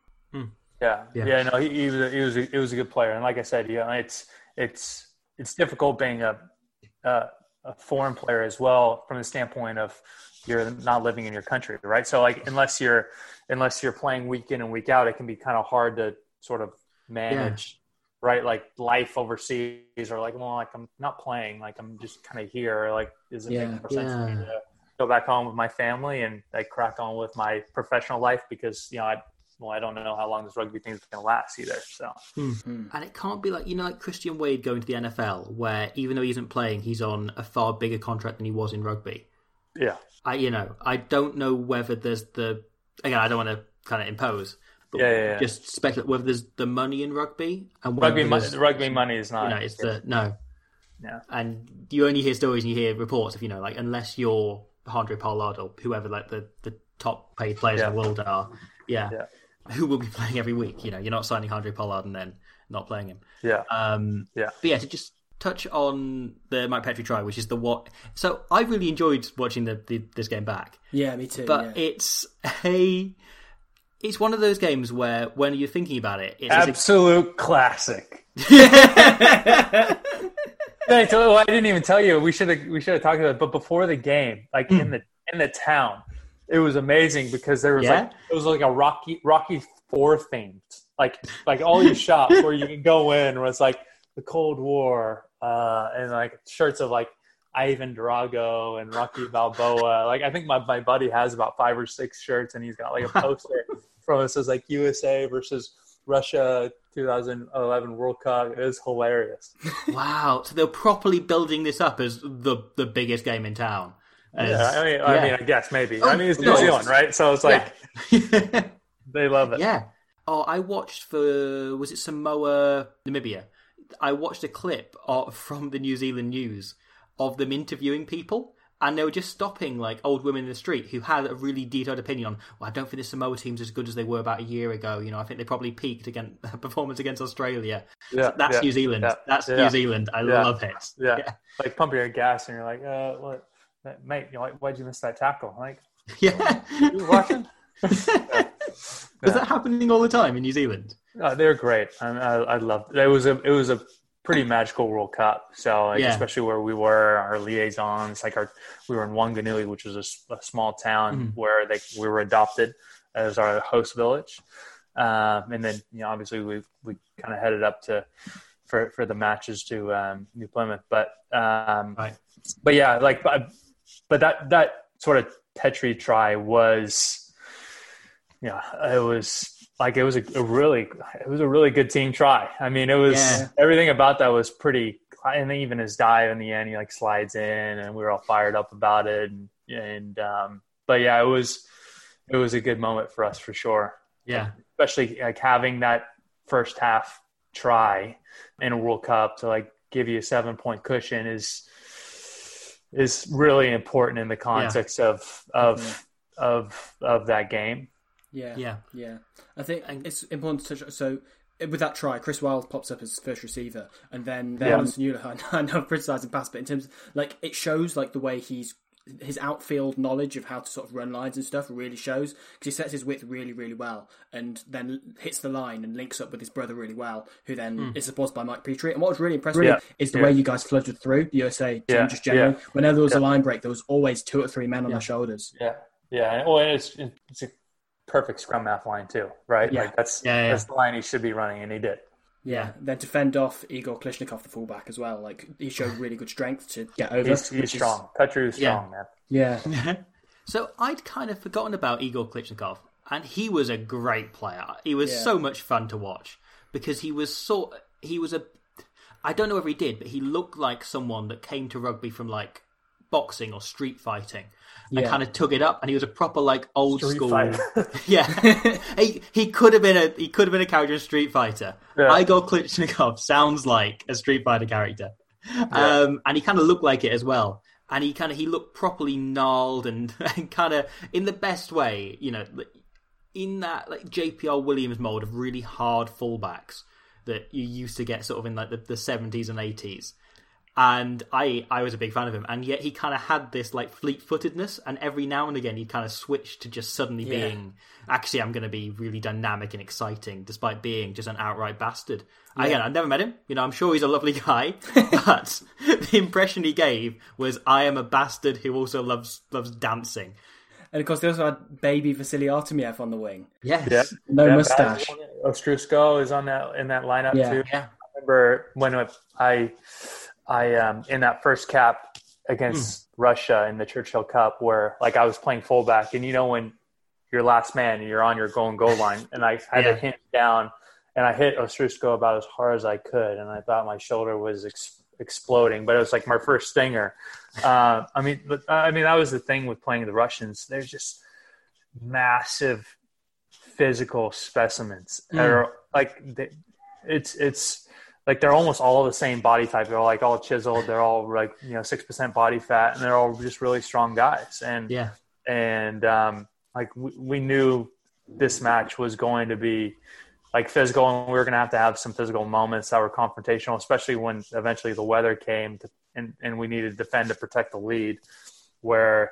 No, he was a good player. And like I said, it's difficult being a foreign player as well from the standpoint of you're not living in your country, right? So like unless you're playing week in and week out, it can be kind of hard to sort of manage. Right, like life overseas, or I'm not playing, I'm just kind of here. Does it make more sense for me to go back home with my family and crack on with my professional life because I don't know how long this rugby thing is going to last either. So, and it can't be like Christian Wade going to the NFL, where even though he isn't playing, he's on a far bigger contract than he was in rugby. Yeah, I don't know whether there's I don't want to kind of impose. But just speculate whether there's the money in rugby and rugby money is not. It's and you only hear stories and you hear reports of unless you're Handré Pollard or whoever the top paid players in the world are, who will be playing every week. You're not signing Handré Pollard and then not playing him. But to just touch on the Mike Petrie try, which is so I really enjoyed watching this game back. Yeah, me too. But it's one of those games where, when you're thinking about it, it's absolute classic. I didn't even tell you. We should have talked about it. But before the game, in the town, it was amazing because there was it was like a Rocky 4 themed, like all these shops where you can go in, where it's like the Cold War, and shirts of Ivan Drago and Rocky Balboa. I think my buddy has about 5 or 6 shirts, and he's got a poster from it says USA versus Russia 2011 World Cup. It was hilarious. Wow! So they're properly building this up as the biggest game in town. I mean, I guess maybe. It's New Zealand, right? So it's they love it. Yeah. I watched was it Samoa, Namibia? I watched a clip from the New Zealand news of them interviewing people, and they were just stopping like old women in the street who had a really detailed opinion on, well, I don't think the Samoa team's as good as they were about a year ago. I think they probably peaked against performance against Australia. Yeah, that's New Zealand. Yeah, that's New Zealand. I love it. Yeah. Like pumping your gas, and you're like, what, mate? Why'd you miss that tackle? Like, yeah, you were watching. Was that happening all the time in New Zealand? They're great. I loved it. It was a pretty magical World Cup. So especially where we were, our liaisons, we were in Wanganui, which was a small town where we were adopted as our host village. And then obviously we kind of headed up for the matches to New Plymouth. But but yeah, but that sort of Petrie try was. It was a really good team try. I mean, it was everything about that was pretty, and even his dive in the end, he slides in, and we were all fired up about it. But yeah, it was a good moment for us for sure. Yeah, especially having that first half try in a World Cup to give you a 7-point cushion is really important in the context of that game. Yeah. I think it's important to touch. So with that try, Chris Wilde pops up as first receiver, and then Alan Nuala, I know I've criticised him past, but in terms of, it shows the way his outfield knowledge of how to sort of run lines and stuff really shows, because he sets his width really, really well, and then hits the line and links up with his brother really well, who then is supported by Mike Petrie. And what was really impressive is the way you guys flooded through the USA team just generally. Whenever there was a line break, there was always 2 or 3 men on their shoulders. Yeah. Well, it's a perfect scrum half line too, right? Yeah. That's the line he should be running, and he did. Yeah. Then to fend off Igor Klishnikov, the fullback, as well. He showed really good strength to get over. He's strong. Petrie is strong, man. Yeah. So I'd kind of forgotten about Igor Klishnikov, and he was a great player. He was so much fun to watch because he was I don't know whether he did, but he looked like someone that came to rugby from boxing or street fighting. And kind of took it up, and he was a proper old Street school. Fighter. he could have been a character in Street Fighter. Yeah. Igor Klishnikov sounds like a Street Fighter character, and he kind of looked like it as well. And he looked properly gnarled and kind of in the best way, in that JPR Williams mold of really hard fullbacks that you used to get sort of in the 70s and 80s. And I was a big fan of him, and yet he kind of had this fleet-footedness, and every now and again he'd kind of switch to just suddenly being, actually I'm going to be really dynamic and exciting, despite being just an outright bastard. Again, I've never met him, I'm sure he's a lovely guy, but the impression he gave was, I am a bastard who also loves dancing. And of course they also had baby Vasily Artemiev on the wing. Yes. Yeah. No moustache. Ostrusko is in that lineup too. Yeah. I remember when I in that first cap against Russia in the Churchill Cup, where I was playing fullback, and when you're last man and you're on your goal line, and I had to hint down, and I hit Ostrusko about as hard as I could, and I thought my shoulder was exploding, but it was my first stinger. I mean that was the thing with playing the Russians. They're just massive physical specimens. They're it's they're almost all the same body type. They're all chiseled. They're all 6% body fat, and they're all just really strong guys. And we knew this match was going to be physical, and we were going to have some physical moments that were confrontational, especially when eventually the weather came and we needed to defend to protect the lead. Where,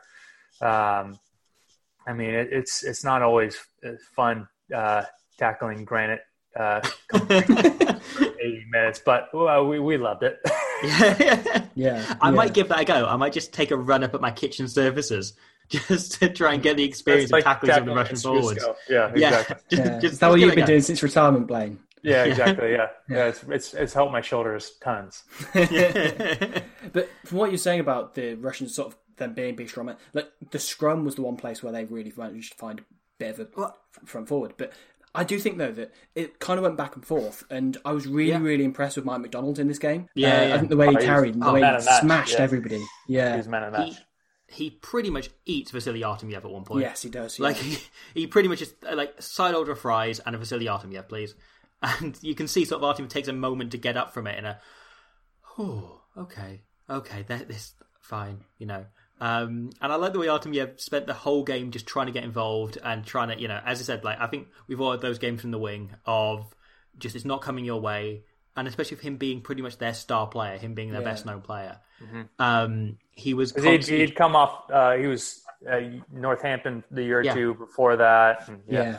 it's not always fun tackling granite. 80 minutes, but we loved it. I might give that a go. I might just take a run up at my kitchen surfaces just to try and get the experience of tackling some of the Russian forwards. Yeah, exactly. Is that what you've been doing since retirement, Blaine? Yeah, exactly. Yeah. It's helped my shoulders tons. But from what you're saying about the Russians sort of them being big strongmen, the scrum was the one place where they really managed to find a bit of a front forward, but I do think, though, that it kind of went back and forth, and I was really, really impressed with Mike McDonald in this game. I think the way he carried and the way he smashed everybody. Yeah. He was man of the match. he pretty much eats Vasily Artemyev at one point. Yes, he does. Yeah. Like he pretty much just like side order of fries and a Vasily Artemyev, please. And you can see sort of Artemyev takes a moment to get up from it okay, this fine, you know. And I like the way Artemyev spent the whole game just trying to get involved and trying to, you know, as I said, like I think we've all had those games from the wing of just it's not coming your way, and especially with him being pretty much their star player, him being their best known player. Mm-hmm. He was he'd come off. He was Northampton the year or two before that. And,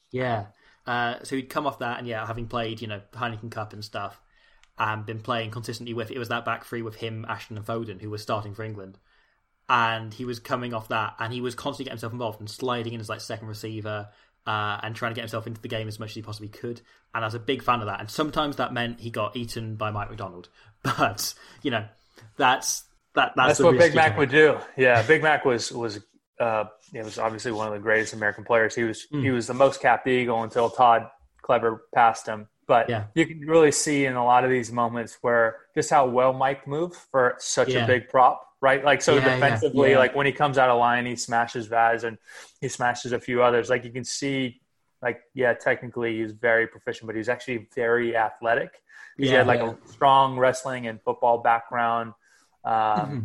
so he'd come off that, and having played, you know, Heineken Cup and stuff, and been playing consistently with it was that back three with him, Ashton, and Foden, who was starting for England. And he was coming off that, and he was constantly getting himself involved and sliding in as like second receiver, and trying to get himself into the game as much as he possibly could. And I was a big fan of that. And sometimes that meant he got eaten by Mike McDonald, but you know, that's what Big Mac would do. Yeah, Big Mac was obviously one of the greatest American players. He was the most capped Eagle until Todd Clever passed him. But you can really see in a lot of these moments where just how well Mike moved for such a big prop, right? Like defensively, like when he comes out of line, he smashes Vaz and he smashes a few others. Like you can see, like technically he's very proficient, but he's actually very athletic. He had like a strong wrestling and football background. Right.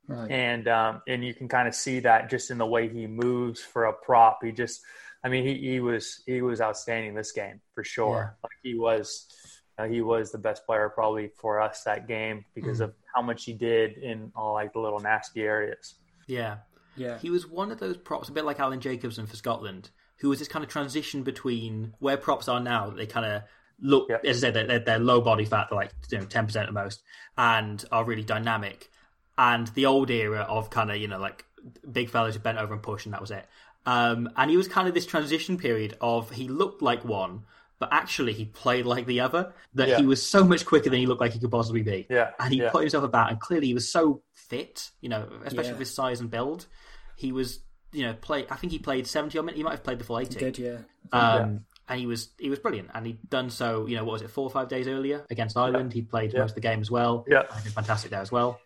And you can kind of see that just in the way he moves for a prop. He was outstanding this game for sure. Like he was the best player probably for us that game because of how much he did in all like the little nasty areas. Yeah. He was one of those props, a bit like Alan Jacobson for Scotland, who was this kind of transition between where props are now. They kind of look, as I said, they're low body fat, they're like 10% at most, and are really dynamic. And the old era of kind of, you know, like big fellas who bent over and pushed, and that was it. And he was kind of this transition period of he looked like one, but actually he played like the other, that he was so much quicker than he looked like he could possibly be. Yeah. And he put himself about, and clearly he was so fit, you know, especially with his size and build. He was, you know, I think he played 70 odd minutes. He might have played the full 80. He did, And he was brilliant. And he'd done so, you know, 4 or 5 days earlier against Ireland. He played most of the game as well. Yeah. He did fantastic there as well.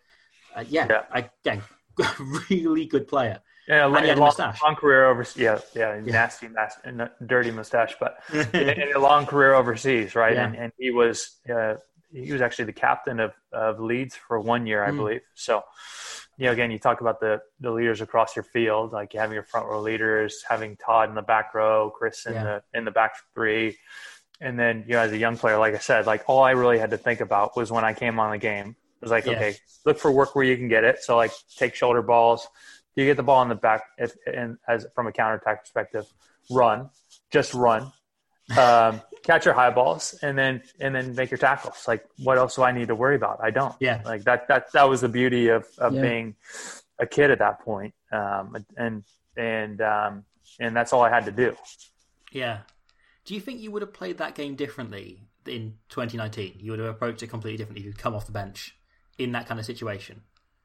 Really good player. Yeah, and he had a long career overseas. Nasty, dirty mustache, but a long career overseas, right? Yeah. And he was actually the captain of Leeds for 1 year, I believe. So, you know, again, you talk about the leaders across your field, like having your front row leaders, having Todd in the back row, Chris in the back three, and then, you know, as a young player, like I said, like all I really had to think about was when I came on the game. It was like, okay, look for work where you can get it. So like take shoulder balls. You get the ball in the back, as from a counterattack perspective, just run, catch your high balls, and then make your tackles. Like, what else do I need to worry about? I don't. Yeah. Like that was the beauty of being a kid at that point, and that's all I had to do. Yeah. Do you think you would have played that game differently in 2019? You would have approached it completely differently if you'd come off the bench in that kind of situation?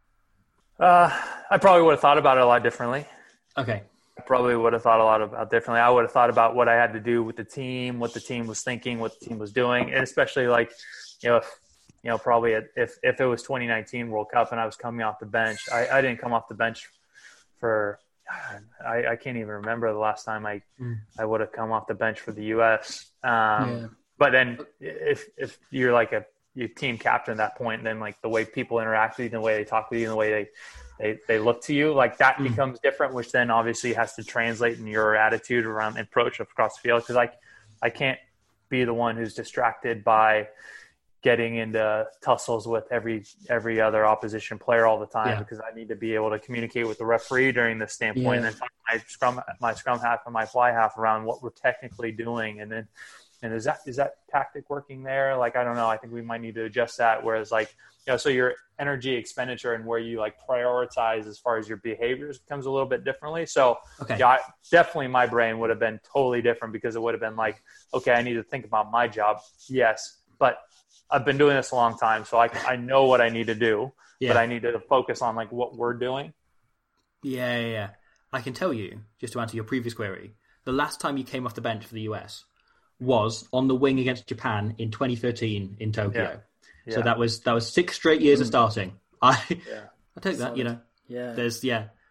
I probably would have thought about it a lot differently. Okay. I probably would have thought a lot about differently. I would have thought about what I had to do with the team, what the team was thinking, what the team was doing, and especially like, probably if it was 2019 World Cup and I was coming off the bench, I didn't come off the bench for I can't even remember the last time I would have come off the bench for the U.S. But then if you're like your team captain at that point, then like the way people interact with you, the way they talk with you, and the way they look to you, like that becomes different, which then obviously has to translate in your attitude around approach across the field. Because I can't be the one who's distracted by getting into tussles with every other opposition player all the time, because I need to be able to communicate with the referee during this standpoint, and then talk my scrum half and my fly half around what we're technically doing, and then. And is that tactic working there? Like, I don't know. I think we might need to adjust that. Whereas like, so your energy expenditure and where you like prioritize as far as your behaviors becomes a little bit differently. So definitely my brain would have been totally different, because it would have been like, okay, I need to think about my job. Yes. But I've been doing this a long time. So I know what I need to do, but I need to focus on like what we're doing. Yeah. I can tell you, just to answer your previous query, the last time you came off the bench for the US was on the wing against Japan in 2013 in Tokyo. So that was 6 straight years of starting. I take that, you know. Yeah.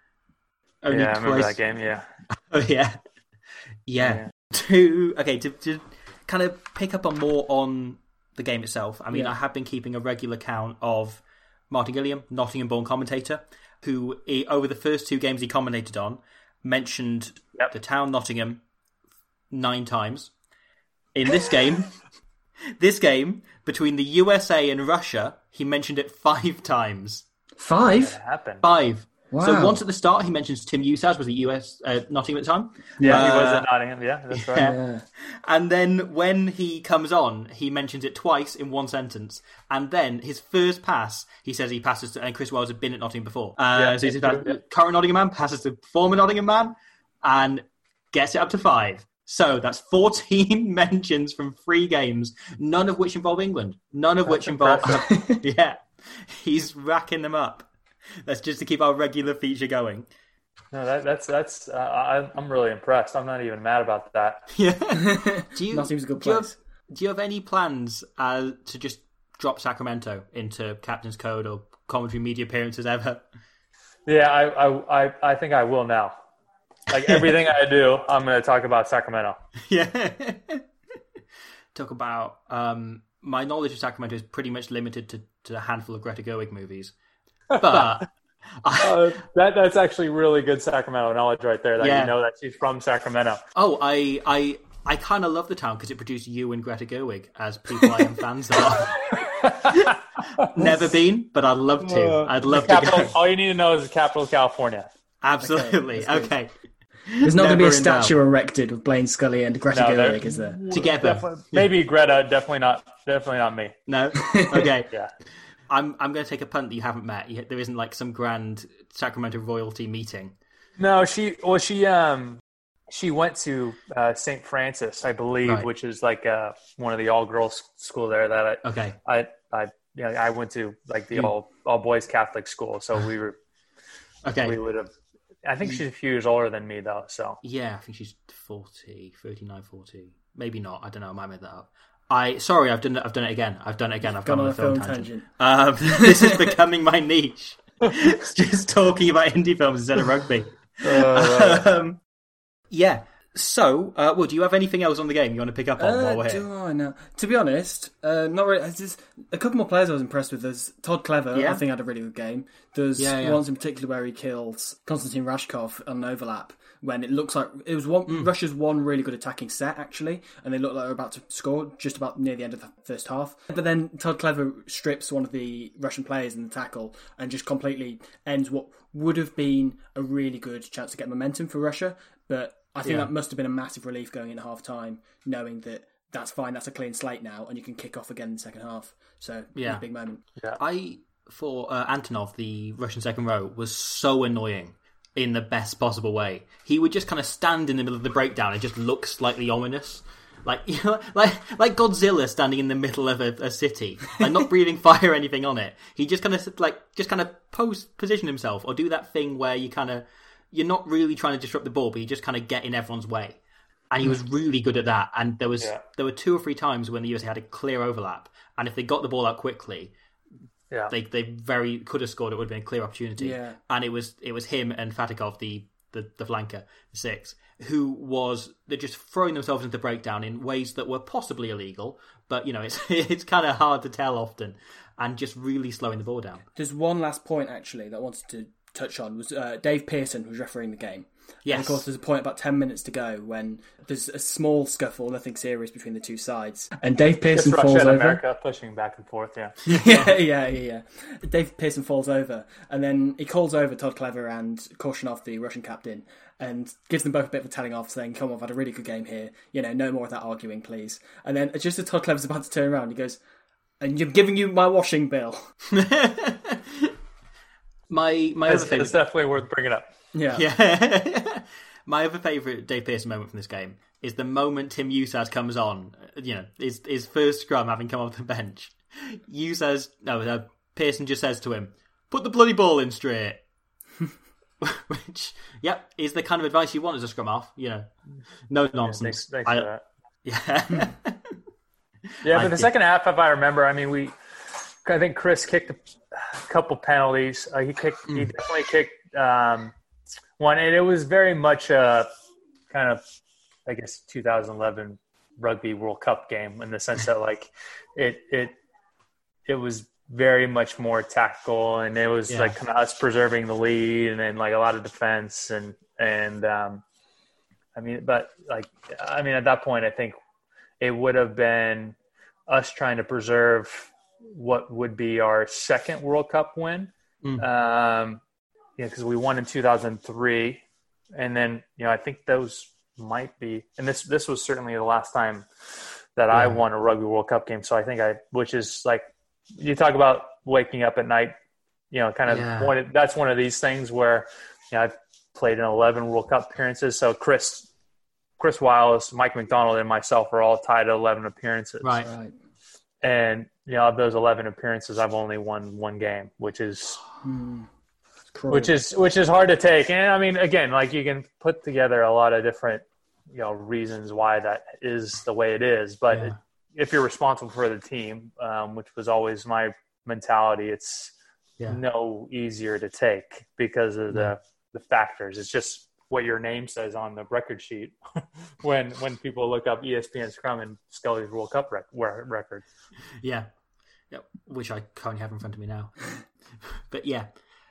Only I remember twice. that game. Yeah. Oh yeah. To kind of pick up on more on the game itself. I mean, I have been keeping a regular count of Martin Gilliam, Nottingham-born commentator, who over the first 2 games he commentated on mentioned the town Nottingham 9 times. In this game, between the USA and Russia, he mentioned it 5 times. 5? That happened. 5. Wow. So once at the start, he mentions Tim Usaz was at US Nottingham at the time. Yeah, he was at Nottingham. Yeah, that's right. Yeah. And then when he comes on, he mentions it twice in one sentence. And then his first pass, he says he passes to, and Chris Wells had been at Nottingham before. So he says, current Nottingham man passes to former Nottingham man and gets it up to 5. So that's 14 mentions from 3 games, none of which involve England. None of which involve... Yeah, he's racking them up. That's just to keep our regular feature going. No, that's. I'm really impressed. I'm not even mad about that. Yeah. Nottingham's a good place. Do you have any plans to just drop Sacramento into Captain's Code or commentary media appearances ever? Yeah, I think I will now. Like everything I do, I'm going to talk about Sacramento. Yeah. Talk about my knowledge of Sacramento is pretty much limited to a handful of Greta Gerwig movies. But that's actually really good Sacramento knowledge right there. That you know that she's from Sacramento. Oh, I kind of love the town because it produced you and Greta Gerwig as people I am fans of. Never been, but I'd love to. I'd love to go. All you need to know is the capital of California. Absolutely. Okay. There's not going to be a statue erected with Blaine Scully and Greta Gerwig, is there? Together. Maybe Greta, definitely not me. No? Okay. Yeah. I'm going to take a punt that you haven't met. There isn't like some grand Sacramento royalty meeting. No, she went to St. Francis, I believe, Right. which is like one of the all girls school there that I went to, like the all boys Catholic school. So we would have. I think she's a few years older than me though. So yeah, I think she's 39, 40. Maybe not. I don't know. I might make that up. I've done it again. I've gone on a film tangent. This is becoming my niche. It's just talking about indie films instead of rugby. Yeah. So, do you have anything else on the game you want to pick up on while we're here? Do I know? To be honest, not really. There's a couple more players I was impressed with. There's Todd Clever, I think had a really good game. There's ones in particular where he kills Konstantin Rashkov on an overlap when it looks like it was Russia's one really good attacking set, actually, and they look like they're about to score just about near the end of the first half. But then Todd Clever strips one of the Russian players in the tackle and just completely ends what would have been a really good chance to get momentum for Russia, but I think that must have been a massive relief going in half-time, knowing that that's fine, that's a clean slate now, and you can kick off again in the second half. So, a big moment. Yeah. I thought Antonov, the Russian second row, was so annoying in the best possible way. He would just kind of stand in the middle of the breakdown and just look slightly ominous. Like like Godzilla standing in the middle of a city, like not breathing fire or anything on it. He just kind of position himself or do that thing where you're not really trying to disrupt the ball, but you just kind of get in everyone's way. And he was really good at that. And there were 2 or 3 times when the USA had a clear overlap, and if they got the ball out quickly, they very could have scored. It would have been a clear opportunity. Yeah. And it was him and Fatikov, the flanker, the 6, they're just throwing themselves into the breakdown in ways that were possibly illegal, but it's kind of hard to tell often, and just really slowing the ball down. There's one last point actually that I wanted to touch on was Dave Pearson was refereeing the game. Yes. And of course, there's a point about 10 minutes to go when there's a small scuffle, nothing serious between the two sides. And Dave Pearson falls over. America pushing back and forth, yeah. Dave Pearson falls over, and then he calls over Todd Clever and Korshunov, the Russian captain, and gives them both a bit of a telling off, saying, "Come on, I've had a really good game here. No more of that arguing, please." And then just as Todd Clever's about to turn around, he goes, "And you're giving you my washing bill." My other favorite. It's definitely worth bringing up. Yeah. My other favourite Dave Pearson moment from this game is the moment Tim Usaz comes on, his first scrum having come off the bench. Pearson just says to him, "Put the bloody ball in straight." Which, is the kind of advice you want as a scrum half. No nonsense. Thanks for that. Yeah. But the second half, if I remember, I think Chris kicked a couple penalties. He definitely kicked one, and it was very much a kind of, I guess, 2011 Rugby World Cup game in the sense that like it was very much more tactical, and it was like kind of us preserving the lead and then like a lot of defense and I mean at that point I think it would have been us trying to preserve what would be our second World Cup win. Because we won in 2003, and then I think those might be, and this was certainly the last time that I won a Rugby World Cup game. So I think which is like, you talk about waking up at night, that's one of these things where I've played in 11 World Cup appearances. So Chris Wallace, Mike McDonald, and myself are all tied at 11 appearances. Right. And of those 11 appearances, I've only won one game, which is which is hard to take. And I mean, again, like you can put together a lot of different reasons why that is the way it is, but if you're responsible for the team, which was always my mentality, it's no easier to take because of the factors. It's just what your name says on the record sheet when people look up ESPN Scrum and Scully's World Cup record. Yeah, which I currently have in front of me now. But yeah,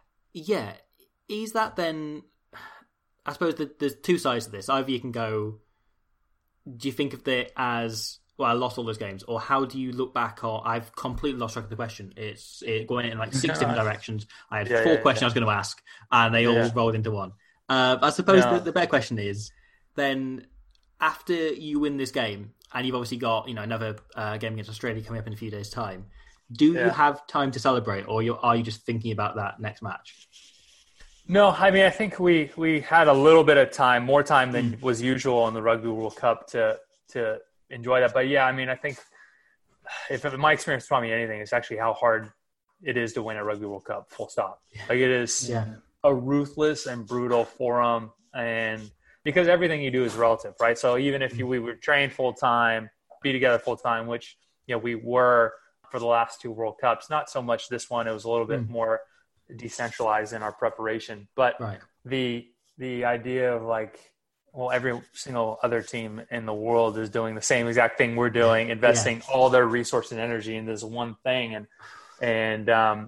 is that then? I suppose that there's two sides to this. Either you can go, do you think of it as, well, I lost all those games, or how do you look back? Or I've completely lost track of the question. It's going in like 6 different directions. I had four questions I was going to ask, and they all rolled into one. I suppose the better question is, then after you win this game, and you've obviously got another game against Australia coming up in a few days' time, do you have time to celebrate, or are you just thinking about that next match? No, I mean, I think we had a little bit of time, more time than was usual in the Rugby World Cup to enjoy that. But yeah, I mean, I think if my experience taught me anything, it's actually how hard it is to win a Rugby World Cup, full stop. Like it is a ruthless and brutal forum, and because everything you do is relative, right? So even if we were trained full time, be together full time, which we were for the last two World Cups, not so much this one. It was a little bit more decentralized in our preparation, but the idea of like, well, every single other team in the world is doing the same exact thing we're doing, investing all their resource and energy in this one thing, and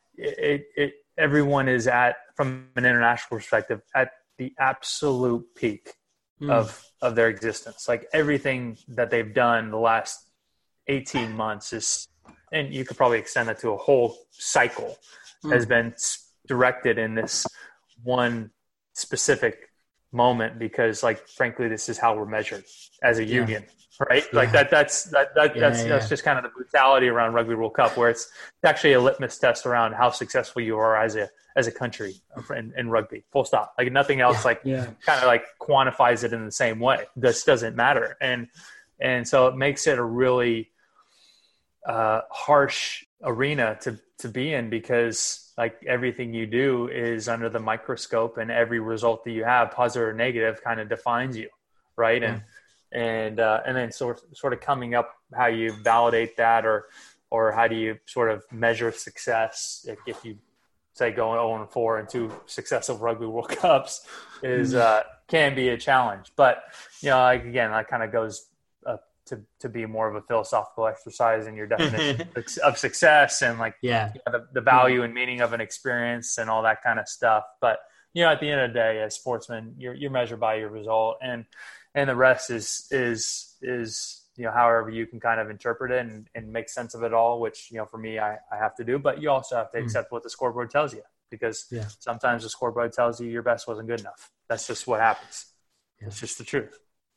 everyone is from an international perspective, at the absolute peak of their existence. Like everything that they've done the last 18 months is, and you could probably extend that to a whole cycle, has been directed in this one specific moment, because like, frankly, this is how we're measured as a union, right? Like that's just kind of the brutality around Rugby World Cup, where it's actually a litmus test around how successful you are as a country in rugby, full stop. Like nothing else kind of like quantifies it in the same way. This doesn't matter. And so it makes it a really harsh arena to be in, because like everything you do is under the microscope, and every result that you have, positive or negative, kind of defines you, right? And then sort of coming up how you validate that, or how do you sort of measure success if you say going 0-4 in 2 successive Rugby World Cups is can be a challenge. But like, again, that kind of goes to be more of a philosophical exercise in your definition of success, and like the value and meaning of an experience and all that kind of stuff. But at the end of the day, as sportsmen, you're measured by your result, and the rest is however you can kind of interpret it and make sense of it all, which for me I have to do. But you also have to accept what the scoreboard tells you, because sometimes the scoreboard tells you your best wasn't good enough. That's just what happens. It's just the truth.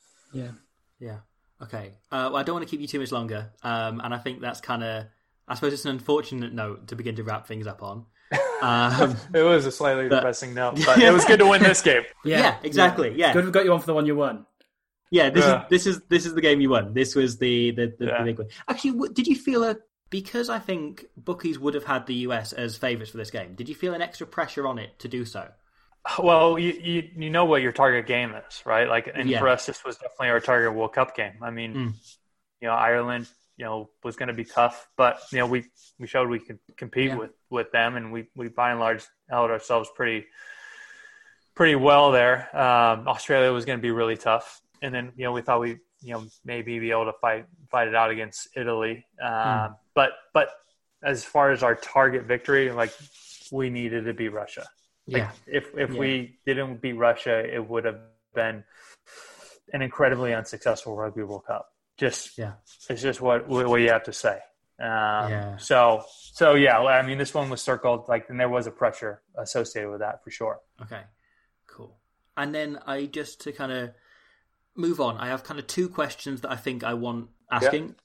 Okay. Well, I don't want to keep you too much longer. And I think that's kind of, I suppose it's an unfortunate note to begin to wrap things up on. It was a slightly depressing note, but it was good to win this game. Yeah, exactly. Yeah. Good we've got you on for the one you won. Yeah, this is the game you won. This was the big one. Actually, did you feel because I think bookies would have had the US as favourites for this game, did you feel an extra pressure on it to do so? Well, you know what your target game is, right? Like, and for us, this was definitely our target World Cup game. I mean, Ireland, was going to be tough, but we showed we could compete with them, and we by and large held ourselves pretty pretty well there. Australia was going to be really tough. And then, we thought we, maybe be able to fight it out against Italy. But as far as our target victory, like, we needed to beat Russia. Like, if we didn't beat Russia, it would have been an incredibly unsuccessful Rugby World Cup. It's just what you have to say. So yeah, I mean, this one was circled, like, and there was a pressure associated with that for sure. Okay, cool. And then to kind of move on, I have kind of two questions that I think I want asking.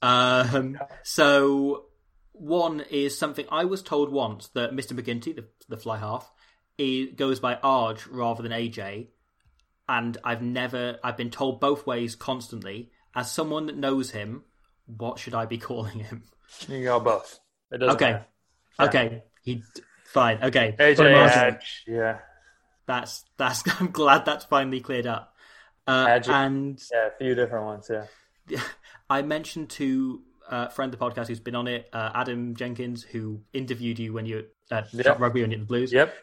So one is something I was told once, that Mr. McGinty, the fly half, goes by Arj rather than AJ. And I've been told both ways constantly. As someone that knows him, what should I be calling him? You go both. It doesn't matter. Okay. Fine. Okay. AJ, yeah. That's. I'm glad that's finally cleared up. And a few different ones. Yeah. I mentioned to a friend of the podcast who's been on it, Adam Jenkins, who interviewed you when you shot rugby when you were at the Blues. Yep.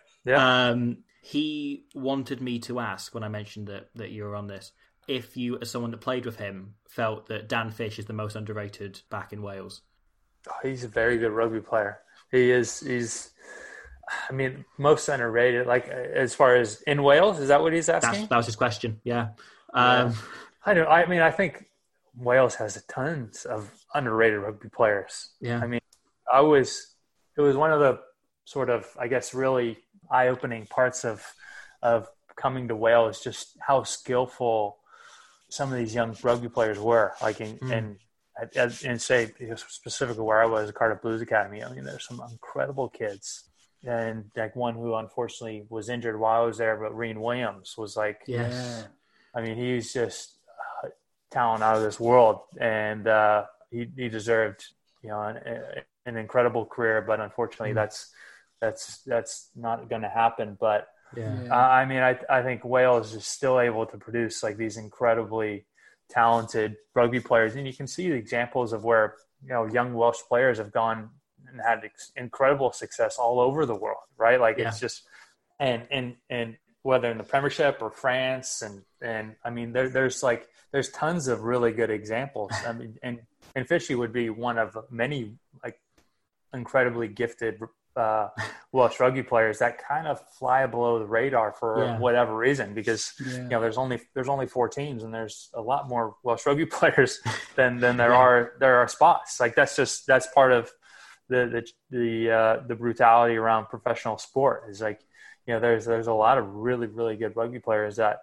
He wanted me to ask, when I mentioned that you were on this, if you, as someone that played with him, felt that Dan Fish is the most underrated back in Wales. Oh, he's a very good rugby player. He is. He's, I mean, most underrated. Like, as far as in Wales, is that what he's asking? That was his question. Yeah. I know. I mean, I think Wales has tons of underrated rugby players. Yeah. I mean, it was one of the sort of, I guess, really eye-opening parts of coming to Wales, just how skillful some of these young rugby players were. Like, and say specifically where I was, Cardiff Blues Academy. I mean, there's some incredible kids, and like one who unfortunately was injured while I was there, but Reen Williams was like, I mean, he's just talent out of this world, and he deserved, an incredible career, but unfortunately that's not going to happen. But I mean, I think Wales is still able to produce like these incredibly talented rugby players, and you can see the examples of where young Welsh players have gone and had incredible success all over the world, right? Like it's just and whether in the Premiership or France, and I mean there's tons of really good examples. I mean, and Fishy would be one of many like incredibly gifted Welsh rugby players that kind of fly below the radar for whatever reason, because there's only 4 teams, and there's a lot more Welsh rugby players than there are spots. Like that's part of the brutality around professional sport. Is like there's a lot of really, really good rugby players that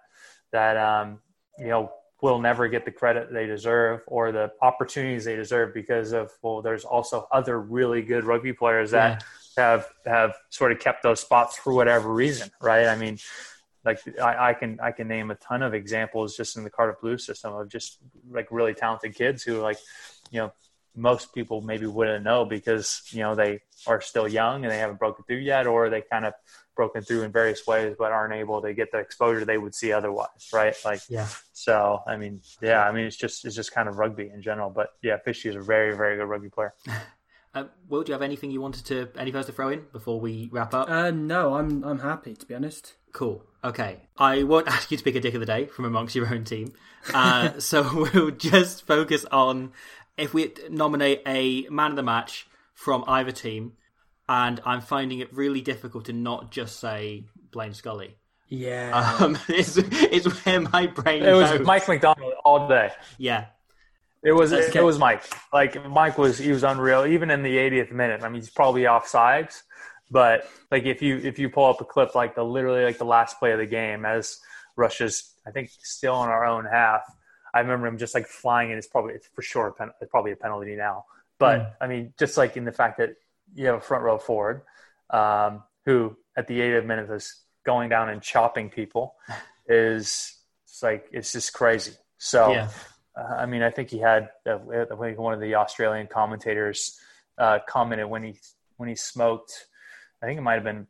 will never get the credit they deserve or the opportunities they deserve because of there's also other really good rugby players that have sort of kept those spots for whatever reason, right? I mean, like I can name a ton of examples just in the Cardiff Blues system of just like really talented kids who most people maybe wouldn't know because they are still young and they haven't broken through yet, or they kind of broken through in various ways but aren't able to get the exposure they would see otherwise, right? So I mean it's just kind of rugby in general. But Fishy is a very, very good rugby player. Will, do you have anything you wanted to throw in before we wrap up? No, I'm happy, to be honest. Cool. Okay. I won't ask you to pick a dick of the day from amongst your own team. So we'll just focus on if we nominate a man of the match from either team, and I'm finding it really difficult to not just say Blaine Scully. Yeah. It's where my brain goes. It was Mike McDonald all day. Yeah. It was Mike. Like Mike was unreal, even in the 80th minute. I mean, he's probably offsides, but like if you pull up a clip like the last play of the game as Russia's, I think, still in our own half. I remember him just like flying, and it's for sure it's probably a penalty now. But I mean, just like in the fact that you have a front row forward who at the 80th minute is going down and chopping people it's just crazy. So. I mean, I think he had one of the Australian commentators commented when he smoked. I think it might have been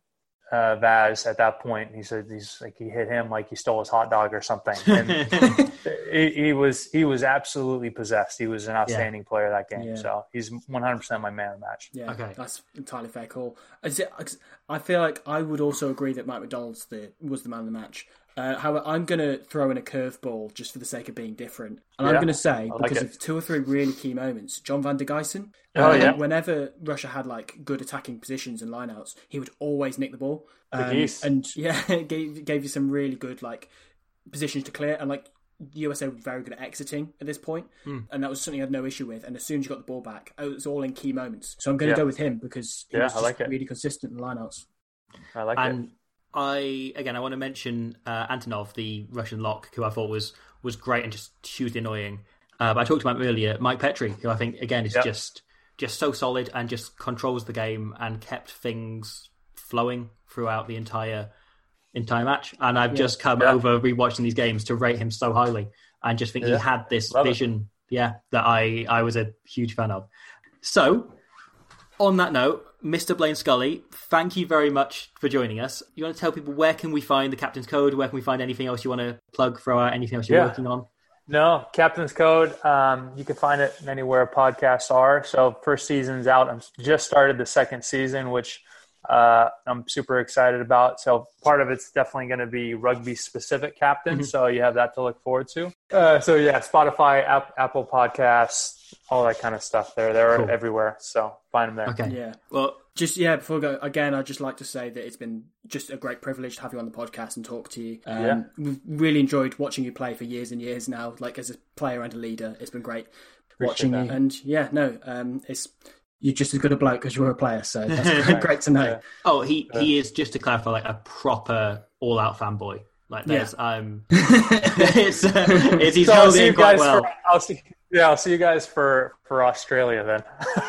Vaz at that point. He said he hit him like he stole his hot dog or something. And he was absolutely possessed. He was an outstanding player that game. Yeah. So he's 100% my man of the match. Yeah, okay. That's entirely fair call. I feel like I would also agree that Mike McDonald was the man of the match. However, I'm going to throw in a curveball just for the sake of being different. And I'm going to say, because of 2 or 3 really key moments, John van der Geysen, whenever Russia had like good attacking positions and lineouts, he would always nick the ball. And gave you some really good like positions to clear. And like the USA were very good at exiting at this point. And that was something I had no issue with. And as soon as you got the ball back, it was all in key moments. So I'm going to go with him because he was really consistent in lineouts. I like it. I want to mention Antonov, the Russian lock, who I thought was great and just hugely annoying. But I talked about him earlier, Mike Petrie, who I think again is just so solid and just controls the game and kept things flowing throughout the entire match. And I've just come over rewatching these games to rate him so highly and just think he had this vision, that I was a huge fan of. So, on that note, Mr. Blaine Scully, thank you very much for joining us. You want to tell people where can we find the Captain's Code? Where can we find anything else you want to plug, throw out, anything else you're working on? No, Captain's Code, you can find it anywhere podcasts are. So first season's out. I'm just started the second season, which I'm super excited about. So part of it's definitely going to be rugby-specific captains. So you have that to look forward to. Spotify, Apple Podcasts, all that kind of stuff. They're everywhere. So find them there. Okay. Yeah. Well, before we go, again, I'd just like to say that it's been just a great privilege to have you on the podcast and talk to you. We've really enjoyed watching you play for years and years now, like as a player and a leader. It's been great watching you. And you're just as good a bloke as you were a player, so that's great to know. Yeah. Oh, he is, just to clarify, like a proper all-out fanboy. Like there's, he's held in quite well. I'll see you guys for Australia then.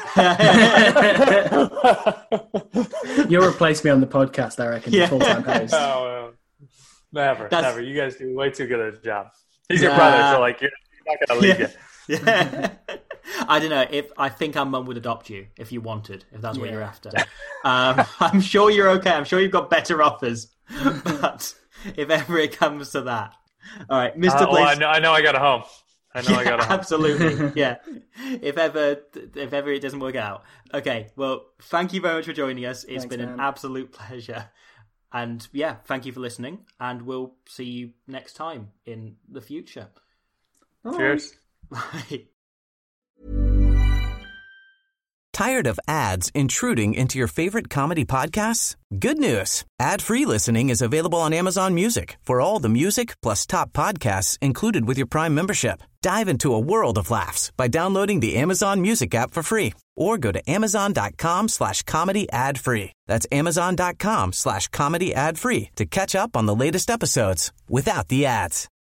You'll replace me on the podcast, I reckon, the full-time host. No, never. You guys do way too good a job. He's your brother, so like you're not going to leave you. Yeah. I don't know. I think our mum would adopt you if you wanted, if that's what you're after. I'm sure you're okay. I'm sure you've got better offers. But if ever it comes to that. All right, Mr. Blaze. I know I got a home. I got a home. Absolutely. Yeah. If ever it doesn't work out. Okay. Well, thank you very much for joining us. It's been an absolute pleasure. And thank you for listening. And we'll see you next time in the future. Cheers. Bye. Tired of ads intruding into your favorite comedy podcasts? Good news. Ad-free listening is available on Amazon Music for all the music plus top podcasts included with your Prime membership. Dive into a world of laughs by downloading the Amazon Music app for free or go to amazon.com/comedy ad-free. That's amazon.com/comedy ad-free to catch up on the latest episodes without the ads.